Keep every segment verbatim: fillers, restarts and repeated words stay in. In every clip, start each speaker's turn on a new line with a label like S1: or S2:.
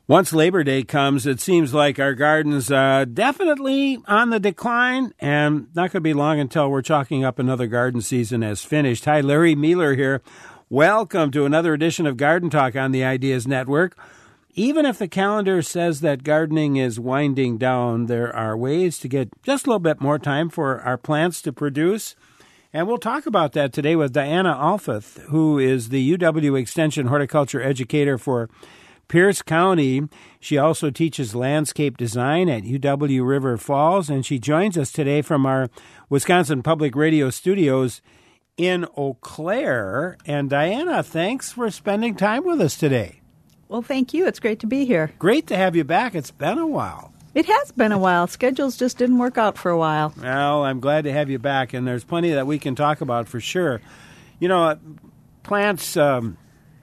S1: Once Labor Day comes, it seems like our garden's uh, definitely on the decline, and not going to be long until we're chalking up another garden season as finished. Hi, Larry Mueller here. Welcome to another edition of Garden Talk on the Ideas Network. Even if the calendar says that gardening is winding down, there are ways to get just a little bit more time for our plants to produce. And we'll talk about that today with Diana Alfeth, who is the U W Extension horticulture educator for Pierce County. She also teaches landscape design at U W River Falls, and she joins us today from our Wisconsin Public Radio studios in Eau Claire. And Diana, thanks for spending time with us today.
S2: Well, thank you. It's great to be here.
S1: Great to have you back. It's been a while.
S2: It has been a while. Schedules just didn't work out for a while.
S1: Well, I'm glad to have you back, and there's plenty that we can talk about for sure. You know, plants... Um,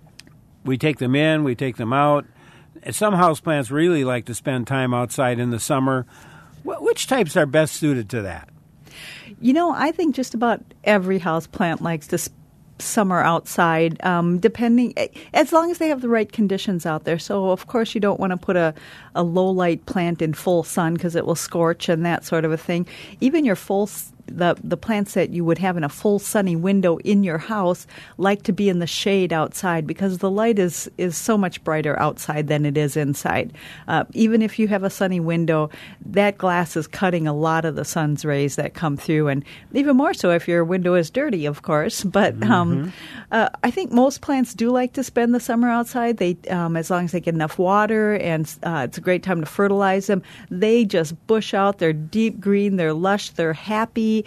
S1: We take them in, we take them out. Some houseplants really like to spend time outside in the summer. Which types are best suited to that?
S2: You know, I think just about every houseplant likes to spend summer outside, um, depending, as long as they have the right conditions out there. So, of course, you don't want to put a, a low-light plant in full sun because it will scorch and that sort of a thing. Even your full the the plants that you would have in a full sunny window in your house like to be in the shade outside because the light is, is so much brighter outside than it is inside. Uh, even if you have a sunny window, that glass is cutting a lot of the sun's rays that come through, and even more so if your window is dirty, of course. But um, mm-hmm. uh, I think most plants do like to spend the summer outside. They, um, as long as they get enough water, and uh, it's a great time to fertilize them. They just bush out. They're deep green. They're lush. They're happy.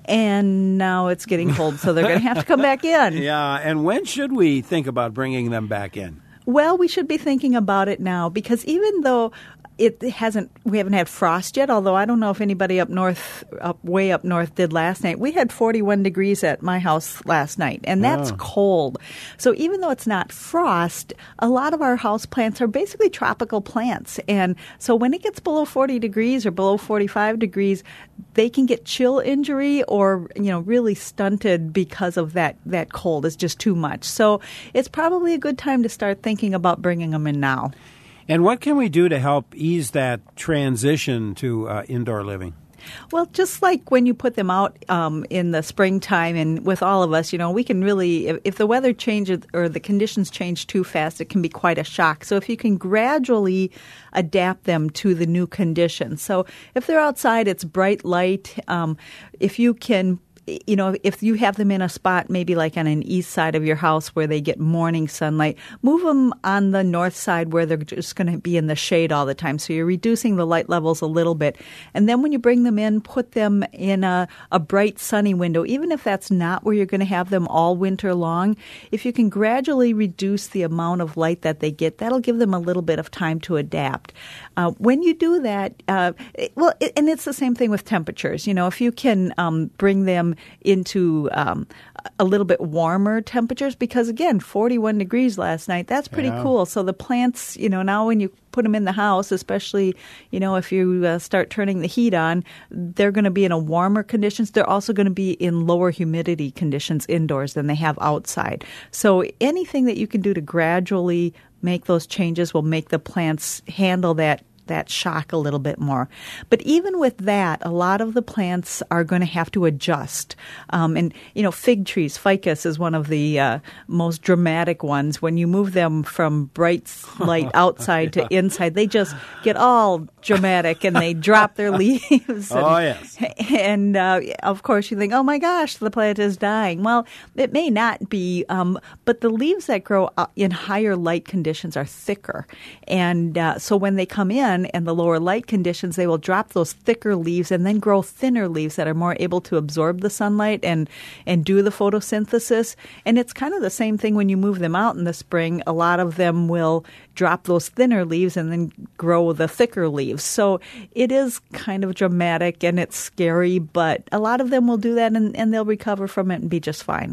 S2: And now it's getting cold, so they're going to have to come back in.
S1: Yeah, and when should we think about bringing them back in?
S2: Well, we should be thinking about it now because even though it hasn't, we haven't had frost yet, although I don't know if anybody up north, up way up north did last night. We had forty-one degrees at my house last night, and that's oh. cold. So even though it's not frost, a lot of our house plants are basically tropical plants. And so when it gets below forty degrees or below forty-five degrees, they can get chill injury or, you know, really stunted because of that, that cold is just too much. So it's probably a good time to start thinking about bringing them in now.
S1: And what can we do to help ease that transition to uh, indoor living?
S2: Well, just like when you put them out um, in the springtime, and with all of us, you know, we can really, if, if the weather changes or the conditions change too fast, it can be quite a shock. So if you can gradually adapt them to the new conditions. So if they're outside, it's bright light. Um, if you can You know, if you have them in a spot maybe like on an east side of your house where they get morning sunlight, move them on the north side where they're just going to be in the shade all the time. So you're reducing the light levels a little bit. And then when you bring them in, put them in a, a bright sunny window, even if that's not where you're going to have them all winter long. If you can gradually reduce the amount of light that they get, that'll give them a little bit of time to adapt. Uh, when you do that, uh, it, well, it, and it's the same thing with temperatures. You know, if you can um, bring them into um, a little bit warmer temperatures, because again, forty-one degrees last night, that's pretty yeah. cool. So the plants, you know, now when you put them in the house, especially, you know, if you uh, start turning the heat on, they're going to be in a warmer conditions. They're also going to be in lower humidity conditions indoors than they have outside. So anything that you can do to gradually make those changes will make the plants handle that that shock a little bit more. But even with that, a lot of the plants are going to have to adjust. Um, and, you know, fig trees, ficus is one of the uh, most dramatic ones. When you move them from bright light outside yeah. to inside, they just get all dramatic and they drop their leaves. And,
S1: oh, yes.
S2: And, uh, of course, you think, oh, my gosh, the plant is dying. Well, it may not be, um, but the leaves that grow in higher light conditions are thicker. And uh, so when they come in, and the lower light conditions, they will drop those thicker leaves and then grow thinner leaves that are more able to absorb the sunlight and, and do the photosynthesis. And it's kind of the same thing when you move them out in the spring. A lot of them will drop those thinner leaves and then grow the thicker leaves. So it is kind of dramatic and it's scary, but a lot of them will do that and, and they'll recover from it and be just fine.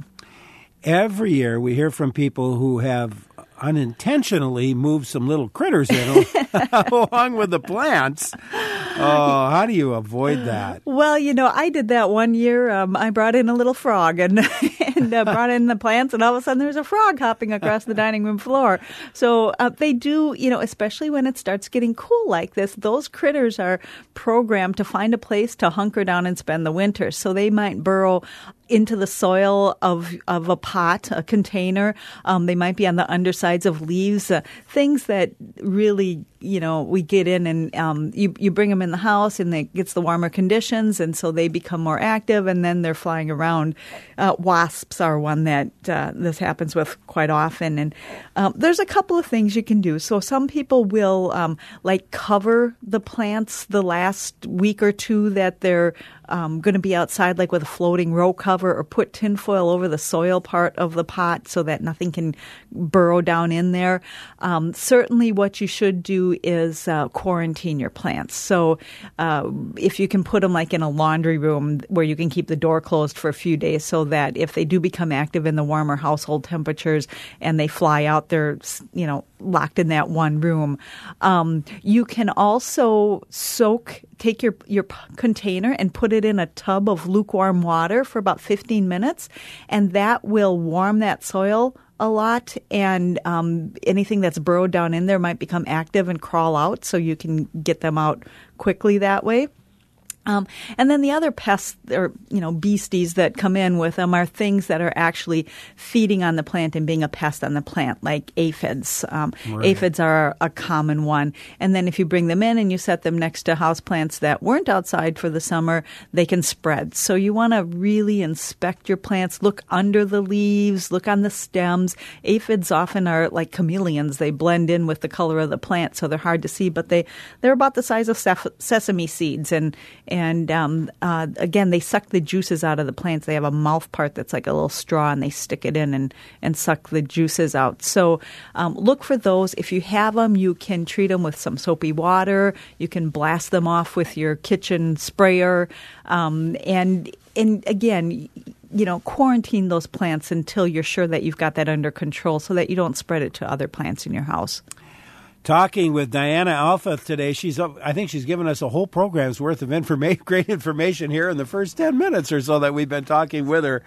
S1: Every year we hear from people who have unintentionally moved some little critters in along with the plants. Oh, how do you avoid that?
S2: Well, you know, I did that one year. Um, I brought in a little frog and, and uh, brought in the plants, and all of a sudden there's a frog hopping across the dining room floor. So uh, they do, you know, especially when it starts getting cool like this, those critters are programmed to find a place to hunker down and spend the winter. So they might burrow into the soil of of a pot, a container. Um, they might be on the undersides of leaves, uh, things that really, you know, we get in and um, you, you bring them in the house and it gets the warmer conditions, and so they become more active, and then they're flying around. Uh, wasps are one that uh, this happens with quite often. And um, there's a couple of things you can do. So some people will um, like cover the plants the last week or two that they're um, going to be outside, like with a floating row cover, or put tinfoil over the soil part of the pot so that nothing can burrow down in there. Um, certainly what you should do is uh, quarantine your plants. So uh, if you can put them like in a laundry room where you can keep the door closed for a few days so that if they do become active in the warmer household temperatures and they fly out, they're, you know, locked in that one room. Um, you can also soak, take your, your container and put it in a tub of lukewarm water for about fifteen minutes, and that will warm that soil a lot, and um, anything that's burrowed down in there might become active and crawl out, so you can get them out quickly that way. Um, and then the other pests or, you know, beasties that come in with them are things that are actually feeding on the plant and being a pest on the plant, like aphids. Um, right. Aphids are a common one. And then if you bring them in and you set them next to houseplants that weren't outside for the summer, they can spread. So you want to really inspect your plants, look under the leaves, look on the stems. Aphids often are like chameleons. They blend in with the color of the plant, so they're hard to see, but they, they're about the size of sef- sesame seeds. And And um, uh, again, they suck the juices out of the plants. They have a mouth part that's like a little straw, and they stick it in and, and suck the juices out. So um, look for those. If you have them, you can treat them with some soapy water. You can blast them off with your kitchen sprayer. Um, and and again, you know, quarantine those plants until you're sure that you've got that under control so that you don't spread it to other plants in your house.
S1: Talking with Diana Alfeth today. She's, I think she's given us a whole program's worth of information, great information here in the first ten minutes or so that we've been talking with her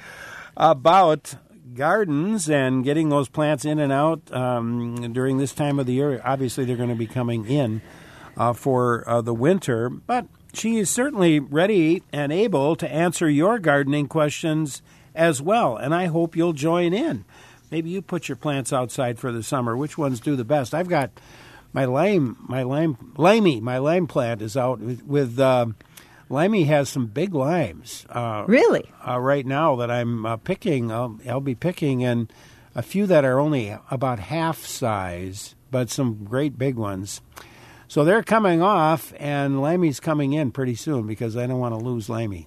S1: about gardens and getting those plants in and out um, during this time of the year. Obviously, they're going to be coming in uh, for uh, the winter, but she is certainly ready and able to answer your gardening questions as well, and I hope you'll join in. Maybe you put your plants outside for the summer. Which ones do the best? I've got my lime, my lime, limey, my lime plant is out with, with uh, limey has some big limes. Uh,
S2: really?
S1: Uh, right now that I'm uh, picking, I'll, I'll be picking, and a few that are only about half size, but some great big ones. So they're coming off, and limey's coming in pretty soon because I don't want to lose limey.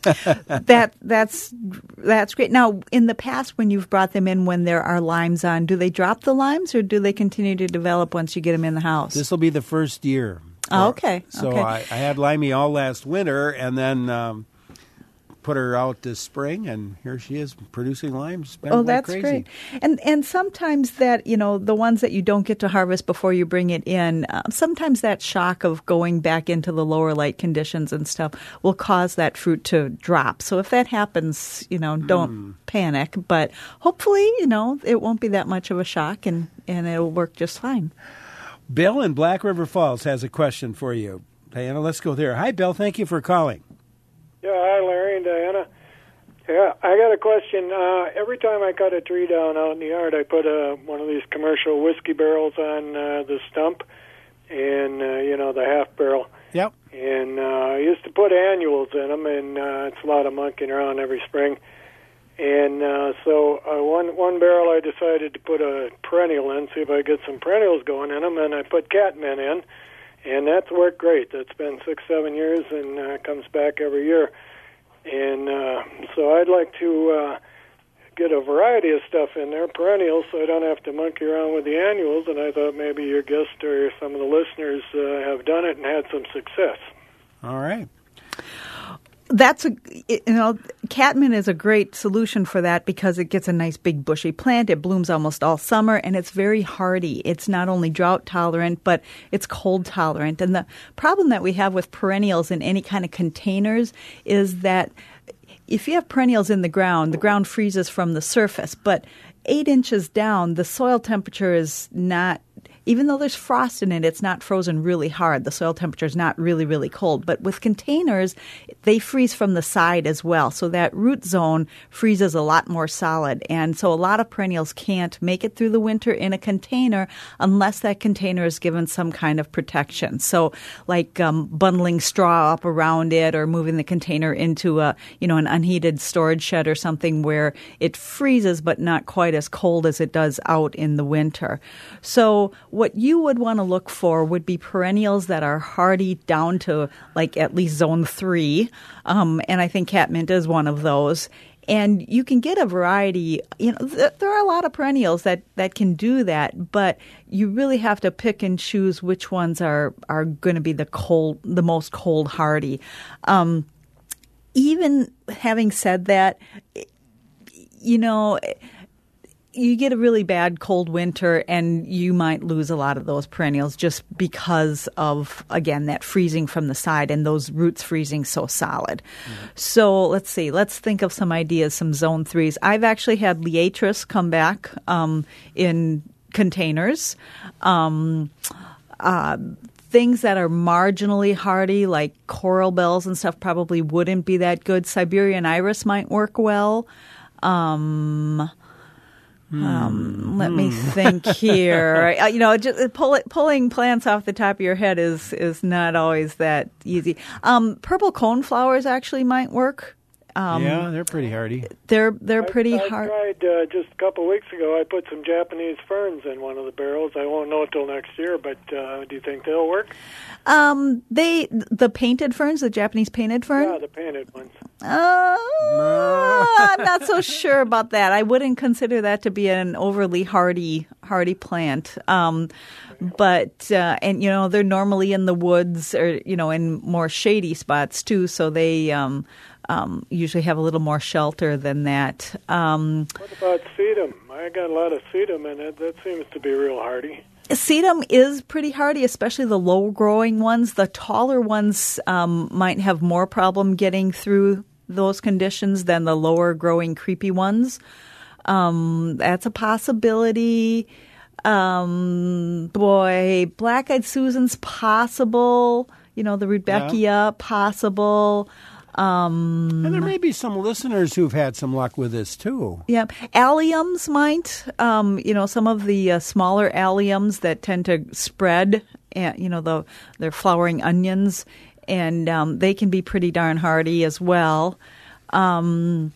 S2: that that's that's great. Now, in the past, when you've brought them in when there are limes on, do they drop the limes or do they continue to develop once you get them in the house?
S1: This will be the first year.
S2: Oh, okay.
S1: So
S2: okay.
S1: I, I had limey all last winter, and then um, put her out this spring, and here she is producing limes.
S2: Oh,
S1: like
S2: that's
S1: crazy.
S2: great. And and sometimes that, you know, the ones that you don't get to harvest before you bring it in, uh, sometimes that shock of going back into the lower light conditions and stuff will cause that fruit to drop. So if that happens, you know, don't mm. panic. But hopefully, you know, it won't be that much of a shock, and, and it'll work just fine.
S1: Bill in Black River Falls has a question for you. Diana, let's go there. Hi, Bill. Thank you for calling.
S3: Yeah, hi, Larry and Diana. Yeah, I got a question. Uh, every time I cut a tree down out in the yard, I put uh, one of these commercial whiskey barrels on uh, the stump, and, uh, you know, the half barrel.
S1: Yep.
S3: And uh, I used to put annuals in them, and uh, it's a lot of monkeying around every spring. And uh, so uh, one one barrel I decided to put a perennial in, see if I get some perennials going in them, and I put catmint in. And that's worked great. That's been six, seven years and uh, comes back every year. And uh, so I'd like to uh, get a variety of stuff in there, perennials, so I don't have to monkey around with the annuals. And I thought maybe your guest or some of the listeners uh, have done it and had some success.
S1: All right.
S2: That's a, you know, catmint is a great solution for that because it gets a nice big bushy plant. It blooms almost all summer, and it's very hardy. It's not only drought tolerant, but it's cold tolerant. And the problem that we have with perennials in any kind of containers is that if you have perennials in the ground, the ground freezes from the surface, but eight inches down, the soil temperature is not, even though there's frost in it, it's not frozen really hard. The soil temperature is not really, really cold. But with containers, they freeze from the side as well. So that root zone freezes a lot more solid. And so a lot of perennials can't make it through the winter in a container unless that container is given some kind of protection. So like um, bundling straw up around it or moving the container into a, you know, an unheated storage shed or something where it freezes but not quite as cold as it does out in the winter. So what you would want to look for would be perennials that are hardy down to like at least zone three, um, and I think catmint is one of those. And you can get a variety. You know, th- there are a lot of perennials that, that can do that, but you really have to pick and choose which ones are are going to be the cold, the most cold hardy. Um, even having said that, you know, you get a really bad cold winter and you might lose a lot of those perennials just because of, again, that freezing from the side and those roots freezing so solid. Mm-hmm. So let's see. Let's think of some ideas, some zone threes. I've actually had Liatris come back um, in containers. Um, uh, things that are marginally hardy, like coral bells and stuff, probably wouldn't be that good. Siberian iris might work well. Um Um, let mm. me think here. uh, you know, just pull it, pulling plants off the top of your head is is not always that easy. Um, purple coneflowers actually might work. Um,
S1: yeah, they're pretty hardy.
S2: They're they're pretty
S3: I, I
S2: hard.
S3: I tried uh, just a couple of weeks ago. I put some Japanese ferns in one of the barrels. I won't know till next year, but uh, do you think they'll work?
S2: Um, they the painted ferns, the Japanese painted fern.
S3: Yeah, the painted ones.
S2: Uh, no. I'm not so sure about that. I wouldn't consider that to be an overly hardy hardy plant. Um, but uh, and you know they're normally in the woods or you know in more shady spots too, so they um, um, usually have a little more shelter than that. Um,
S3: what about sedum? I got a lot of sedum in it. That seems to be real hardy.
S2: Sedum is pretty hardy, especially the low-growing ones. The taller ones um, might have more problem getting through those conditions than the lower-growing creepy ones. Um, that's a possibility. Um, boy, Black-Eyed Susan's possible. You know, the Rudbeckia, yeah. possible. Um,
S1: and there may be some listeners who've had some luck with this, too.
S2: Yeah. Alliums might. Um, you know, some of the uh, smaller alliums that tend to spread, uh, you know, the they're flowering onions, and um, they can be pretty darn hardy as well. Um,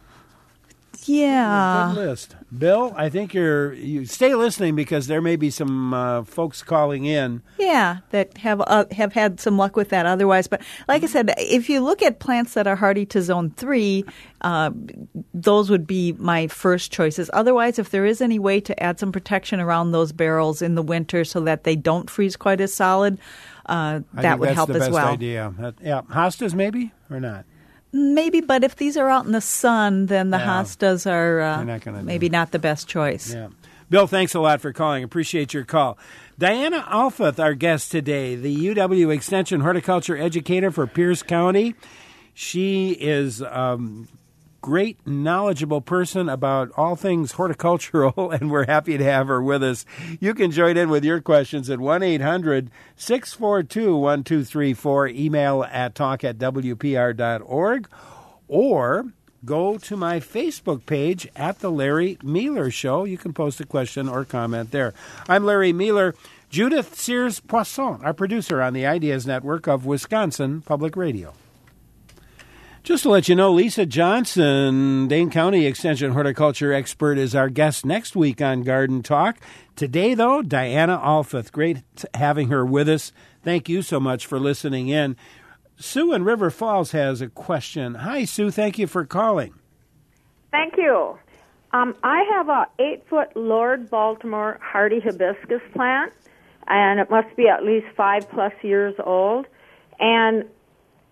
S2: yeah.
S1: Good list. Bill, I think you're you stay listening because there may be some uh, folks calling in.
S2: Yeah, that have uh, have had some luck with that otherwise. But like I said, if you look at plants that are hardy to zone three, uh, those would be my first choices. Otherwise, if there is any way to add some protection around those barrels in the winter so that they don't freeze quite as solid, uh, that would help as well.
S1: I think that's the best idea. That, yeah, hostas maybe or not?
S2: Maybe, but if these are out in the sun, then the
S1: yeah.
S2: hostas are uh,
S1: not
S2: maybe not the best choice.
S1: Yeah. Bill, thanks a lot for calling. Appreciate your call. Diana Alfuth, our guest today, the U W Extension horticulture educator for Pierce County. She is a um, great, knowledgeable person about all things horticultural, and we're happy to have her with us. You can join in with your questions at one eight hundred six four two one two three four, email at talk at w p r dot org, or go to my Facebook page at The Larry Mealer Show. You can post a question or comment there. I'm Larry Mealer. Judith Sears Poisson, our producer on the Ideas Network of Wisconsin Public Radio. Just to let you know, Lisa Johnson, Dane County Extension horticulture expert, is our guest next week on Garden Talk. Today, though, Diana Alfuth. Great having her with us. Thank you so much for listening in. Sue in River Falls has a question. Hi, Sue. Thank you for calling.
S4: Thank you. Um, I have a eight-foot Lord Baltimore hardy hibiscus plant, and it must be at least five-plus years old. And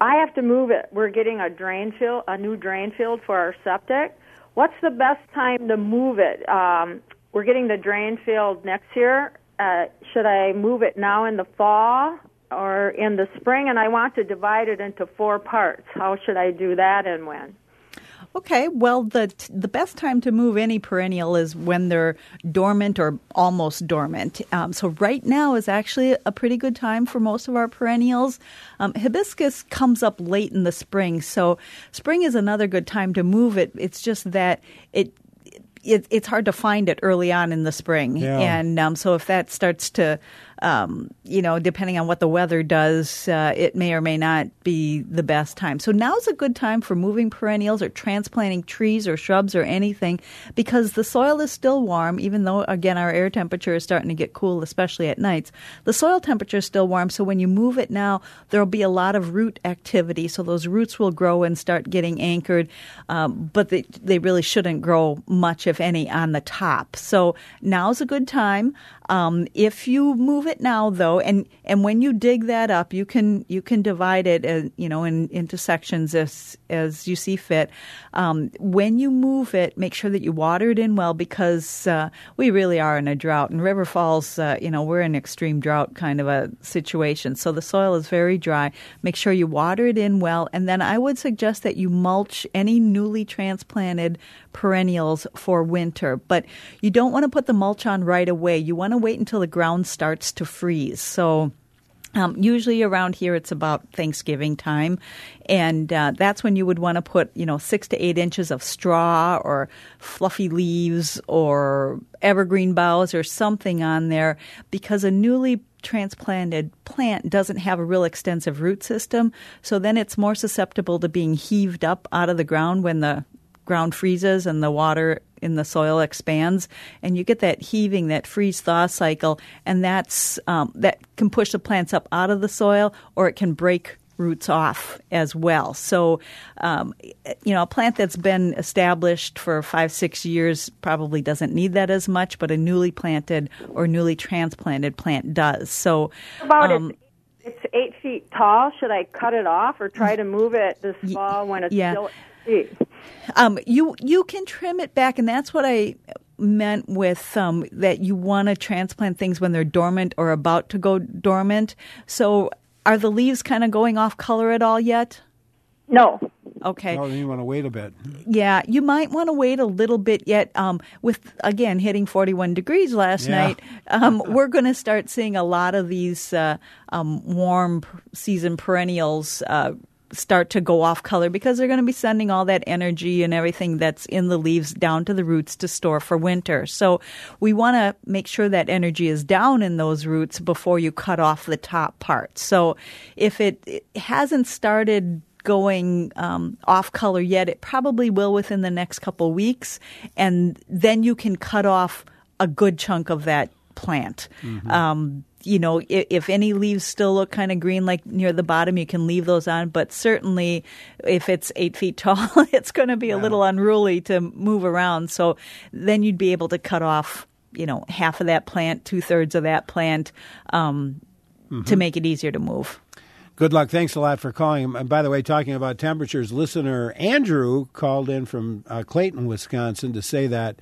S4: I have to move it. We're getting a drain field, a new drain field for our septic. What's the best time to move it? Um, we're getting the drain field next year. Uh, should I move it now in the fall or in the spring? And I want to divide it into four parts. How should I do that and when?
S2: Okay, well, the the best time to move any perennial is when they're dormant or almost dormant. Um, so right now is actually a pretty good time for most of our perennials. Um, hibiscus comes up late in the spring, so spring is another good time to move it. It's just that it it, it's hard to find it early on in the spring.
S1: Yeah.
S2: And um, so if that starts to, um, you know, depending on what the weather does, uh, it may or may not be the best time. So now's a good time for moving perennials or transplanting trees or shrubs or anything because the soil is still warm, even though, again, our air temperature is starting to get cool, especially at nights. The soil temperature is still warm, so when you move it now, there will be a lot of root activity. So those roots will grow and start getting anchored, um, but they, they really shouldn't grow much, if any, on the top. So now's a good time. Um, if you move it now, though, and, and when you dig that up, you can you can divide it, uh, you know, in, into sections as as you see fit. Um, when you move it, make sure that you water it in well because uh, we really are in a drought. In River Falls, uh, you know, we're in extreme drought kind of a situation. So the soil is very dry. Make sure you water it in well, and then I would suggest that you mulch any newly transplanted perennials for winter. But you don't want to put the mulch on right away. You want to wait until the ground starts to freeze. So um, usually around here it's about Thanksgiving time, and uh, that's when you would want to put, you know, six to eight inches of straw or fluffy leaves or evergreen boughs or something on there because a newly transplanted plant doesn't have a real extensive root system. So then it's more susceptible to being heaved up out of the ground when the ground freezes and the water in the soil expands, and you get that heaving, that freeze-thaw cycle, and that's um, that can push the plants up out of the soil, or it can break roots off as well. So, um, you know, a plant that's been established for five, six years probably doesn't need that as much, but a newly planted or newly transplanted plant does. So,
S4: about
S2: um,
S4: it. It's eight feet tall. Should I cut it off or try to move it this fall when it's
S2: yeah.
S4: still eight feet?
S2: Um, you you can trim it back, and that's what I meant with um, that you want to transplant things when they're dormant or about to go dormant. So are the leaves kind of going off color at all yet?
S4: No.
S2: Okay.
S1: Oh, then you want to wait a bit.
S2: Yeah, you might want to wait a little bit yet. Um, with, again, hitting forty-one degrees last
S1: Yeah.
S2: night, um, we're going to start seeing a lot of these uh, um, warm season perennials uh, start to go off color because they're going to be sending all that energy and everything that's in the leaves down to the roots to store for winter. So we want to make sure that energy is down in those roots before you cut off the top part. So if it, it hasn't started going um, off color yet, it probably will within the next couple weeks, and then you can cut off a good chunk of that plant. Mm-hmm. Um, you know, if, if any leaves still look kind of green, like near the bottom, you can leave those on. But certainly, if it's eight feet tall, it's going to be yeah. a little unruly to move around. So then you'd be able to cut off, you know, half of that plant, two thirds of that plant, um, mm-hmm. to make it easier to move.
S1: Good luck. Thanks a lot for calling. And by the way, talking about temperatures, listener Andrew called in from uh, Clayton, Wisconsin, to say that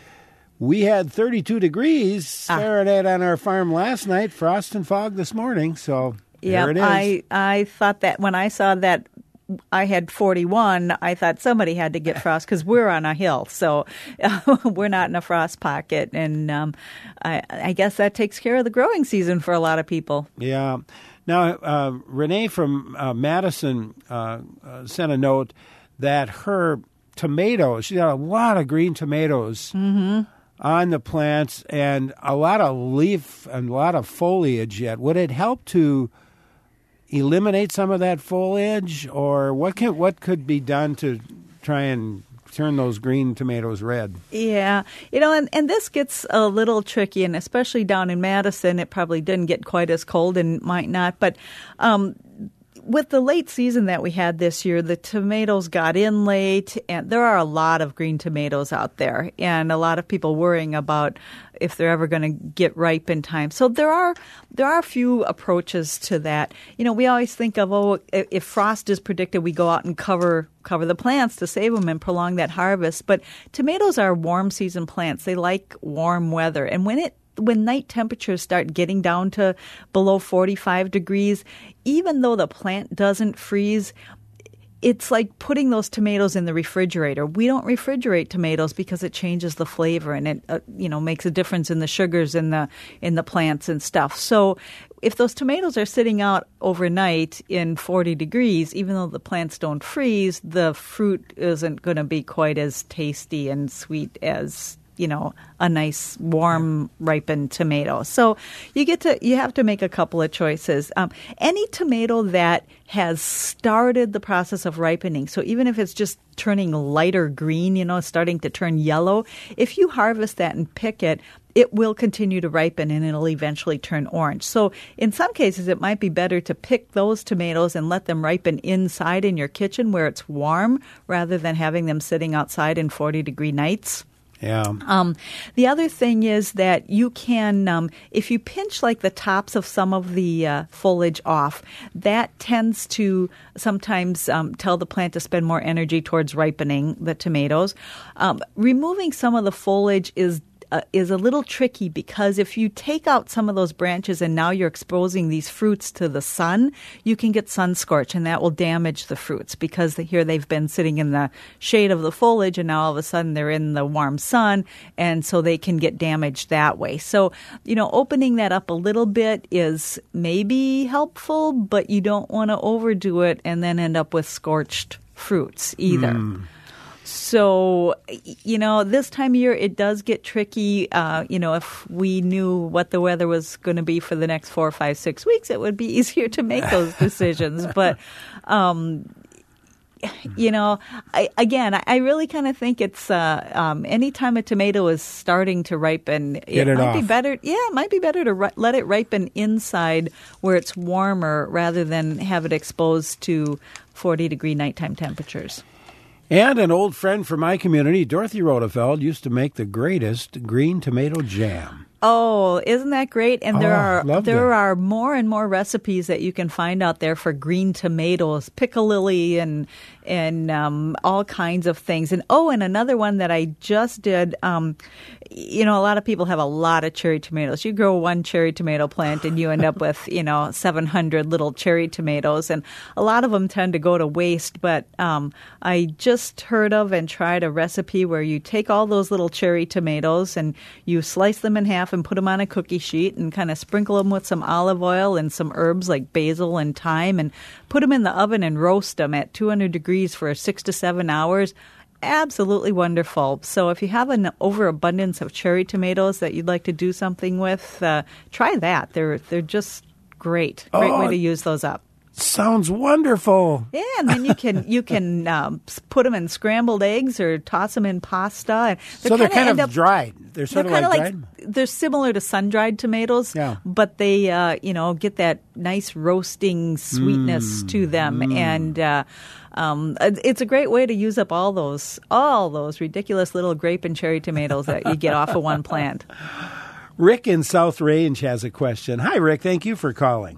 S1: we had thirty-two degrees
S2: ah.
S1: Fahrenheit on our farm last night, frost and fog this morning. So
S2: yeah,
S1: there it is.
S2: I, I thought that when I saw that I had forty-one, I thought somebody had to get frost because we're on a hill. So uh, we're not in a frost pocket. And um, I, I guess that takes care of the growing season for a lot of people.
S1: Yeah. Now, uh, Renee from uh, Madison uh, uh, sent a note that her tomatoes, she got a lot of green tomatoes
S2: mm-hmm.
S1: on the plants and a lot of leaf and a lot of foliage yet. Would it help to eliminate some of that foliage, or what can what could be done to try and turn those green tomatoes red?
S2: Yeah. You know, and, and this gets a little tricky, and especially down in Madison, it probably didn't get quite as cold and might not. But um, with the late season that we had this year, the tomatoes got in late, and there are a lot of green tomatoes out there, and a lot of people worrying about if they're ever going to get ripe in time. So there are there are a few approaches to that. You know, we always think of, oh, if frost is predicted, we go out and cover cover the plants to save them and prolong that harvest. But tomatoes are warm season plants. They like warm weather, and when it when night temperatures start getting down to below forty-five degrees, even though the plant doesn't freeze, it's like putting those tomatoes in the refrigerator. We don't refrigerate tomatoes because it changes the flavor and it uh, you know makes a difference in the sugars in the in the plants and stuff. So if those tomatoes are sitting out overnight in forty degrees, even though the plants don't freeze, the fruit isn't going to be quite as tasty and sweet as you know, a nice warm ripened tomato. So you get to you have to make a couple of choices. Um, any tomato that has started the process of ripening, so even if it's just turning lighter green, you know, starting to turn yellow, if you harvest that and pick it, it will continue to ripen and it'll eventually turn orange. So in some cases, it might be better to pick those tomatoes and let them ripen inside in your kitchen where it's warm rather than having them sitting outside in forty degree nights.
S1: Yeah.
S2: Um, the other thing is that you can, um, if you pinch like the tops of some of the uh, foliage off, that tends to sometimes um, tell the plant to spend more energy towards ripening the tomatoes. Um, removing some of the foliage is Uh, is a little tricky because if you take out some of those branches and now you're exposing these fruits to the sun, you can get sun scorch and that will damage the fruits because the, here they've been sitting in the shade of the foliage and now all of a sudden they're in the warm sun and so they can get damaged that way. So, you know, opening that up a little bit is maybe helpful, but you don't want to overdo it and then end up with scorched fruits either. Mm. So, you know, this time of year, it does get tricky. Uh, you know, if we knew what the weather was going to be for the next four, five, six weeks, it would be easier to make those decisions. But, um, you know, I, again, I really kind of think it's uh, um, anytime a tomato is starting to ripen, it,
S1: Get it
S2: might
S1: off.
S2: be better. Yeah, it might be better to ri- let it ripen inside where it's warmer rather than have it exposed to forty degree nighttime temperatures.
S1: And an old friend from my community, Dorothy Rodefeld, used to make the greatest green tomato jam.
S2: Oh, isn't that great? And there
S1: Oh,
S2: are there
S1: it.
S2: are more and more recipes that you can find out there for green tomatoes, piccalilli and and um, all kinds of things. And oh, and another one that I just did. Um, you know, a lot of people have a lot of cherry tomatoes. You grow one cherry tomato plant and you end up with you know seven hundred little cherry tomatoes, and a lot of them tend to go to waste. But um, I just heard of and tried a recipe where you take all those little cherry tomatoes and you slice them in half and put them on a cookie sheet and kind of sprinkle them with some olive oil and some herbs like basil and thyme and put them in the oven and roast them at two hundred degrees for six to seven hours. Absolutely wonderful. So if you have an overabundance of cherry tomatoes that you'd like to do something with, uh, try that. They're they're just great. Great
S1: Oh,
S2: way to use those up.
S1: Sounds wonderful.
S2: Yeah, and then you can you can um, put them in scrambled eggs or toss them in pasta. And they're
S1: So they're
S2: kinda
S1: kind
S2: end
S1: of
S2: up,
S1: dried. They're sort
S2: they're
S1: of like
S2: kind of
S1: dried.
S2: like they're similar to sun-dried tomatoes,
S1: Yeah.
S2: but they uh, you know get that nice roasting sweetness
S1: Mm.
S2: to them, and uh, um, it's a great way to use up all those all those ridiculous little grape and cherry tomatoes that you get off of one plant.
S1: Rick in South Range has a question. Hi, Rick. Thank you for calling.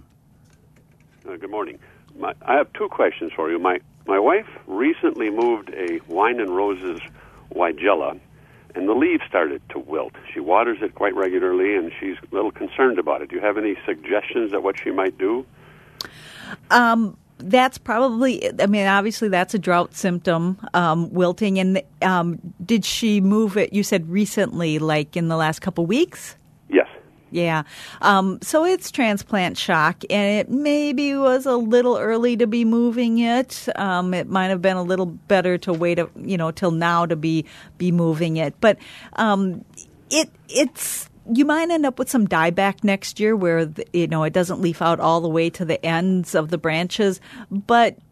S5: Uh, good morning. My, I have two questions for you. My my wife recently moved a Wine and Roses Weigela, and the leaves started to wilt. She waters it quite regularly, and she's a little concerned about it. Do you have any suggestions of what she might do?
S2: Um, that's probably, I mean, obviously that's a drought symptom, um, wilting. And um, did she move it, you said recently, like in the last couple weeks?
S5: Yes.
S2: Yeah. Um, so it's transplant shock, and it maybe was a little early to be moving it. Um, it might have been a little better to wait, a, you know, till now to be be moving it. But um, it it's you might end up with some dieback next year, where the, you know it doesn't leaf out all the way to the ends of the branches, but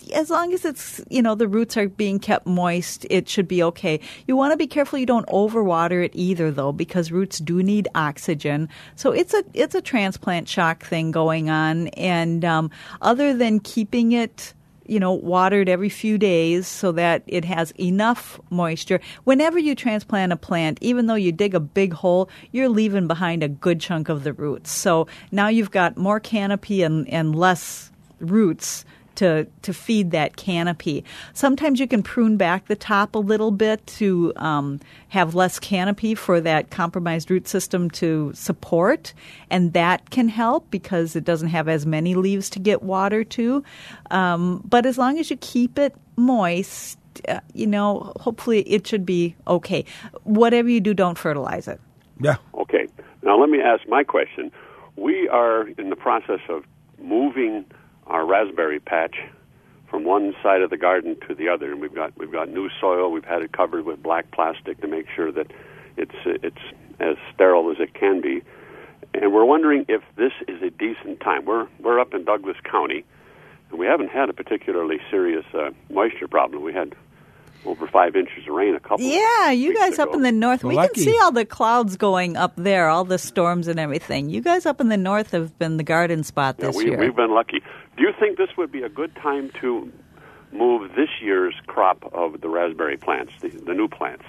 S2: as long as it's, you know, the roots are being kept moist, it should be okay. You want to be careful you don't overwater it either, though, because roots do need oxygen. So it's a it's a transplant shock thing going on. And um, other than keeping it, you know, watered every few days so that it has enough moisture. Whenever you transplant a plant, even though you dig a big hole, you're leaving behind a good chunk of the roots. So now you've got more canopy and, and less roots to to feed that canopy. Sometimes you can prune back the top a little bit to um, have less canopy for that compromised root system to support, and that can help because it doesn't have as many leaves to get water to. Um, but as long as you keep it moist, uh, you know, hopefully it should be okay. Whatever you do, don't fertilize it.
S1: Yeah.
S5: Okay. Now let me ask my question. We are in the process of moving our raspberry patch from one side of the garden to the other, and we've got we've got new soil. We've had it covered with black plastic to make sure that it's it's as sterile as it can be. And we're wondering if this is a decent time. We're we're up in Douglas County, and we haven't had a particularly serious uh, moisture problem. We had over five inches of rain a couple.
S2: Yeah, you
S5: weeks
S2: guys
S5: ago.
S2: up in the north, we
S1: Lucky.
S2: can see all the clouds going up there, all the storms and everything. You guys up in the north have been the garden spot
S5: Yeah,
S2: this
S5: we,
S2: year.
S5: We've been lucky. Do you think this would be a good time to move this year's crop of the raspberry plants, the, the new plants?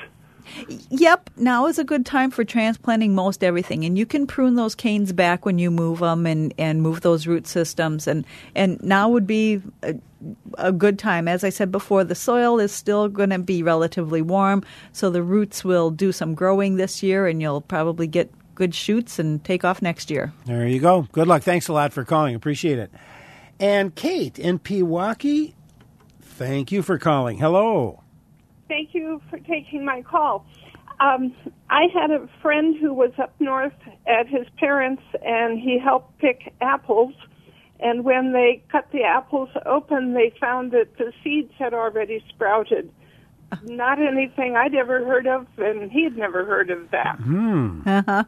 S2: Yep, now is a good time for transplanting most everything, and you can prune those canes back when you move them and, and move those root systems, and, and now would be a, a good time. As I said before, the soil is still going to be relatively warm, so the roots will do some growing this year, and you'll probably get good shoots and take off next year.
S1: There you go. Good luck. Thanks a lot for calling. Appreciate it. And Kate in Pewaukee, thank you for calling. Hello.
S6: Thank you for taking my call. Um, I had a friend who was up north at his parents', and he helped pick apples. And when they cut the apples open, they found that the seeds had already sprouted. Not anything I'd ever heard of, and he'd never heard of that.
S1: Hmm.
S2: Uh-huh.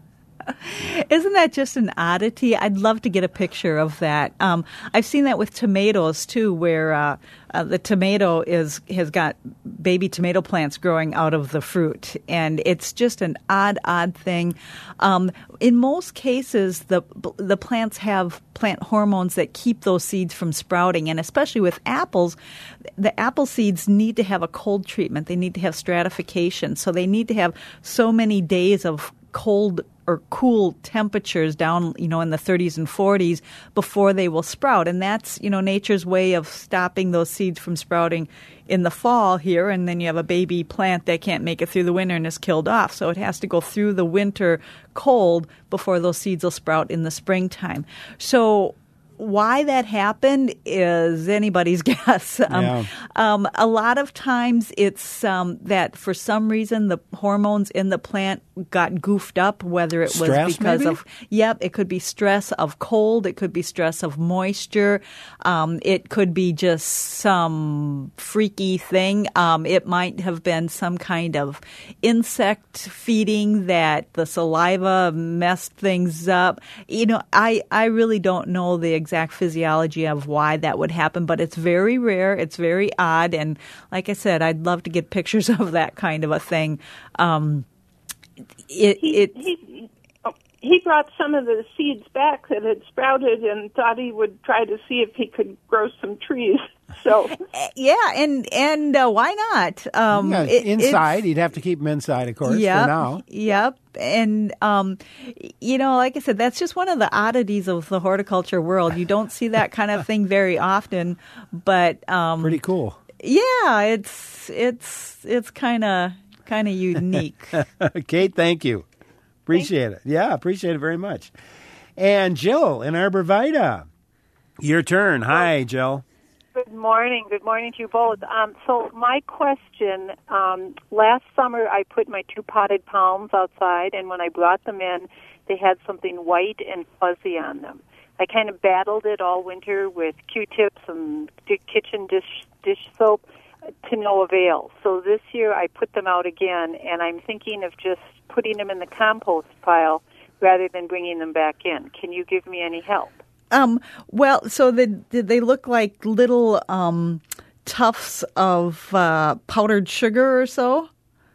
S2: Isn't that just an oddity? I'd love to get a picture of that. Um, I've seen that with tomatoes too, where uh, uh, the tomato is has got baby tomato plants growing out of the fruit, and it's just an odd, odd thing. Um, in most cases, the the plants have plant hormones that keep those seeds from sprouting, and especially with apples, the apple seeds need to have a cold treatment. They need to have stratification, so they need to have so many days of cold or cool temperatures down, you know, in the thirties and forties before they will sprout. And that's, you know, nature's way of stopping those seeds from sprouting in the fall here. And then you have a baby plant that can't make it through the winter and is killed off. So it has to go through the winter cold before those seeds will sprout in the springtime. So why that happened is anybody's guess. Um,
S1: Yeah.
S2: um, a lot of times it's um, that for some reason the hormones in the plant got goofed up, whether it was
S1: Stress,
S2: because
S1: maybe?
S2: of, yep, it could be stress of cold, it could be stress of moisture, um, it could be just some freaky thing. Um, it might have been some kind of insect feeding that the saliva messed things up. You know, I, I really don't know the exact physiology of why that would happen, but it's very rare. It's very odd. And like I said, I'd love to get pictures of that kind of a thing. Um, it,
S6: He,
S2: it,
S6: he, oh, he brought some of the seeds back that had sprouted and thought he would try to see if he could grow some trees. So
S2: yeah, and and uh, why not? Um,
S1: Yeah,
S2: it-
S1: inside.
S2: it's-
S1: You'd have to keep them inside, of course,
S2: Yep,
S1: for now.
S2: Yep. And, um, you know, like I said, that's just one of the oddities of the horticulture world. You don't see that kind of thing very often, but um,
S1: Pretty cool.
S2: yeah, it's it's it's kind of kind of unique.
S1: Kate, thank you. Appreciate it. Yeah, appreciate it very much. And Jill in Arborvita, your turn. Hi, Jill.
S7: Good morning. Good morning to you both. Um, so my question, um, last summer I put my two potted palms outside, and when I brought them in, they had something white and fuzzy on them. I kind of battled it all winter with Q-tips and di- kitchen dish dish soap to no avail. So this year I put them out again, and I'm thinking of just putting them in the compost pile rather than bringing them back in. Can you give me any help?
S2: Um, well, so the, did they look like little um, tufts of uh, powdered sugar or so?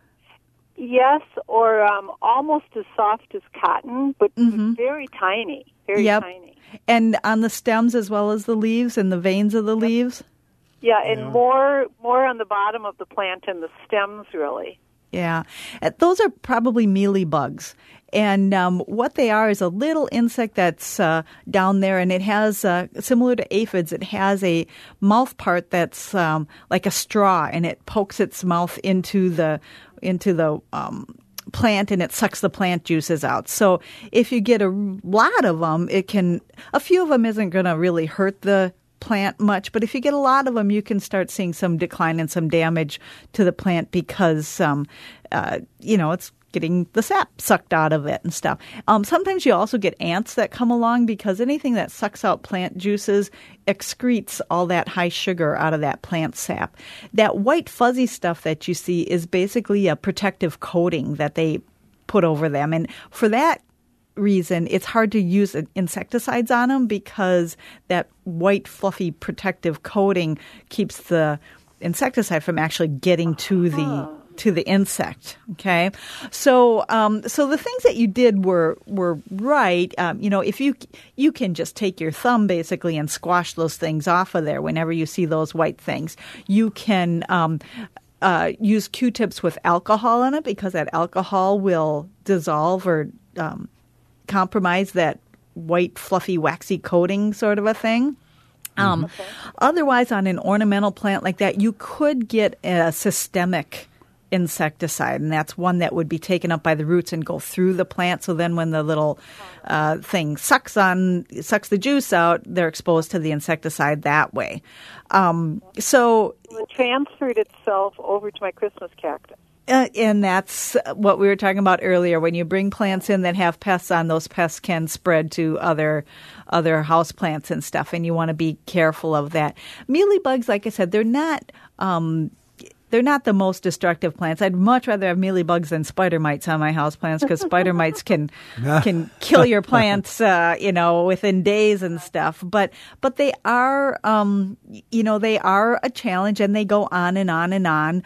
S7: Yes, or um, almost as soft as cotton, but
S2: Mm-hmm.
S7: very tiny, very
S2: Yep.
S7: tiny.
S2: And on the stems as well as the leaves and the veins of the leaves?
S7: Yeah, and
S1: Yeah.
S7: more more on the bottom of the plant and the stems, really.
S2: Yeah. Uh, Those are probably mealybugs. And um, what they are is a little insect that's uh, down there, and it has, uh, similar to aphids, it has a mouth part that's um, like a straw, and it pokes its mouth into the into the um, plant, and it sucks the plant juices out. So if you get a lot of them, it can, a few of them isn't going to really hurt the plant much, but if you get a lot of them, you can start seeing some decline and some damage to the plant because, um, uh, you know, it's getting the sap sucked out of it and stuff. Um, sometimes you also get ants that come along because anything that sucks out plant juices excretes all that high sugar out of that plant sap. That white fuzzy stuff that you see is basically a protective coating that they put over them. And for that reason, it's hard to use insecticides on them because that white fluffy protective coating keeps the insecticide from actually getting to the to the insect. Okay, so um, so the things that you did were were right. Um, you know, if you you can just take your thumb basically and squash those things off of there whenever you see those white things. You can um, uh, use Q-tips with alcohol in it because that alcohol will dissolve or um, compromise that white fluffy waxy coating sort of a thing. Um, okay. Otherwise, on an ornamental plant like that, you could get a systemic insecticide, and that's one that would be taken up by the roots and go through the plant. So then when the little uh, thing sucks on sucks the juice out, they're exposed to the insecticide that way. Um, so
S7: it transferred itself over to my Christmas cactus.
S2: Uh, and that's what we were talking about earlier. When you bring plants in that have pests on, those pests can spread to other other house plants and stuff, and you want to be careful of that. Mealybugs, like I said, they're not um, they're not the most destructive plants. I'd much rather have mealybugs than spider mites on my house plants because spider mites can can kill your plants, uh, you know, within days and stuff. But but they are, um, you know, they are a challenge, and they go on and on and on.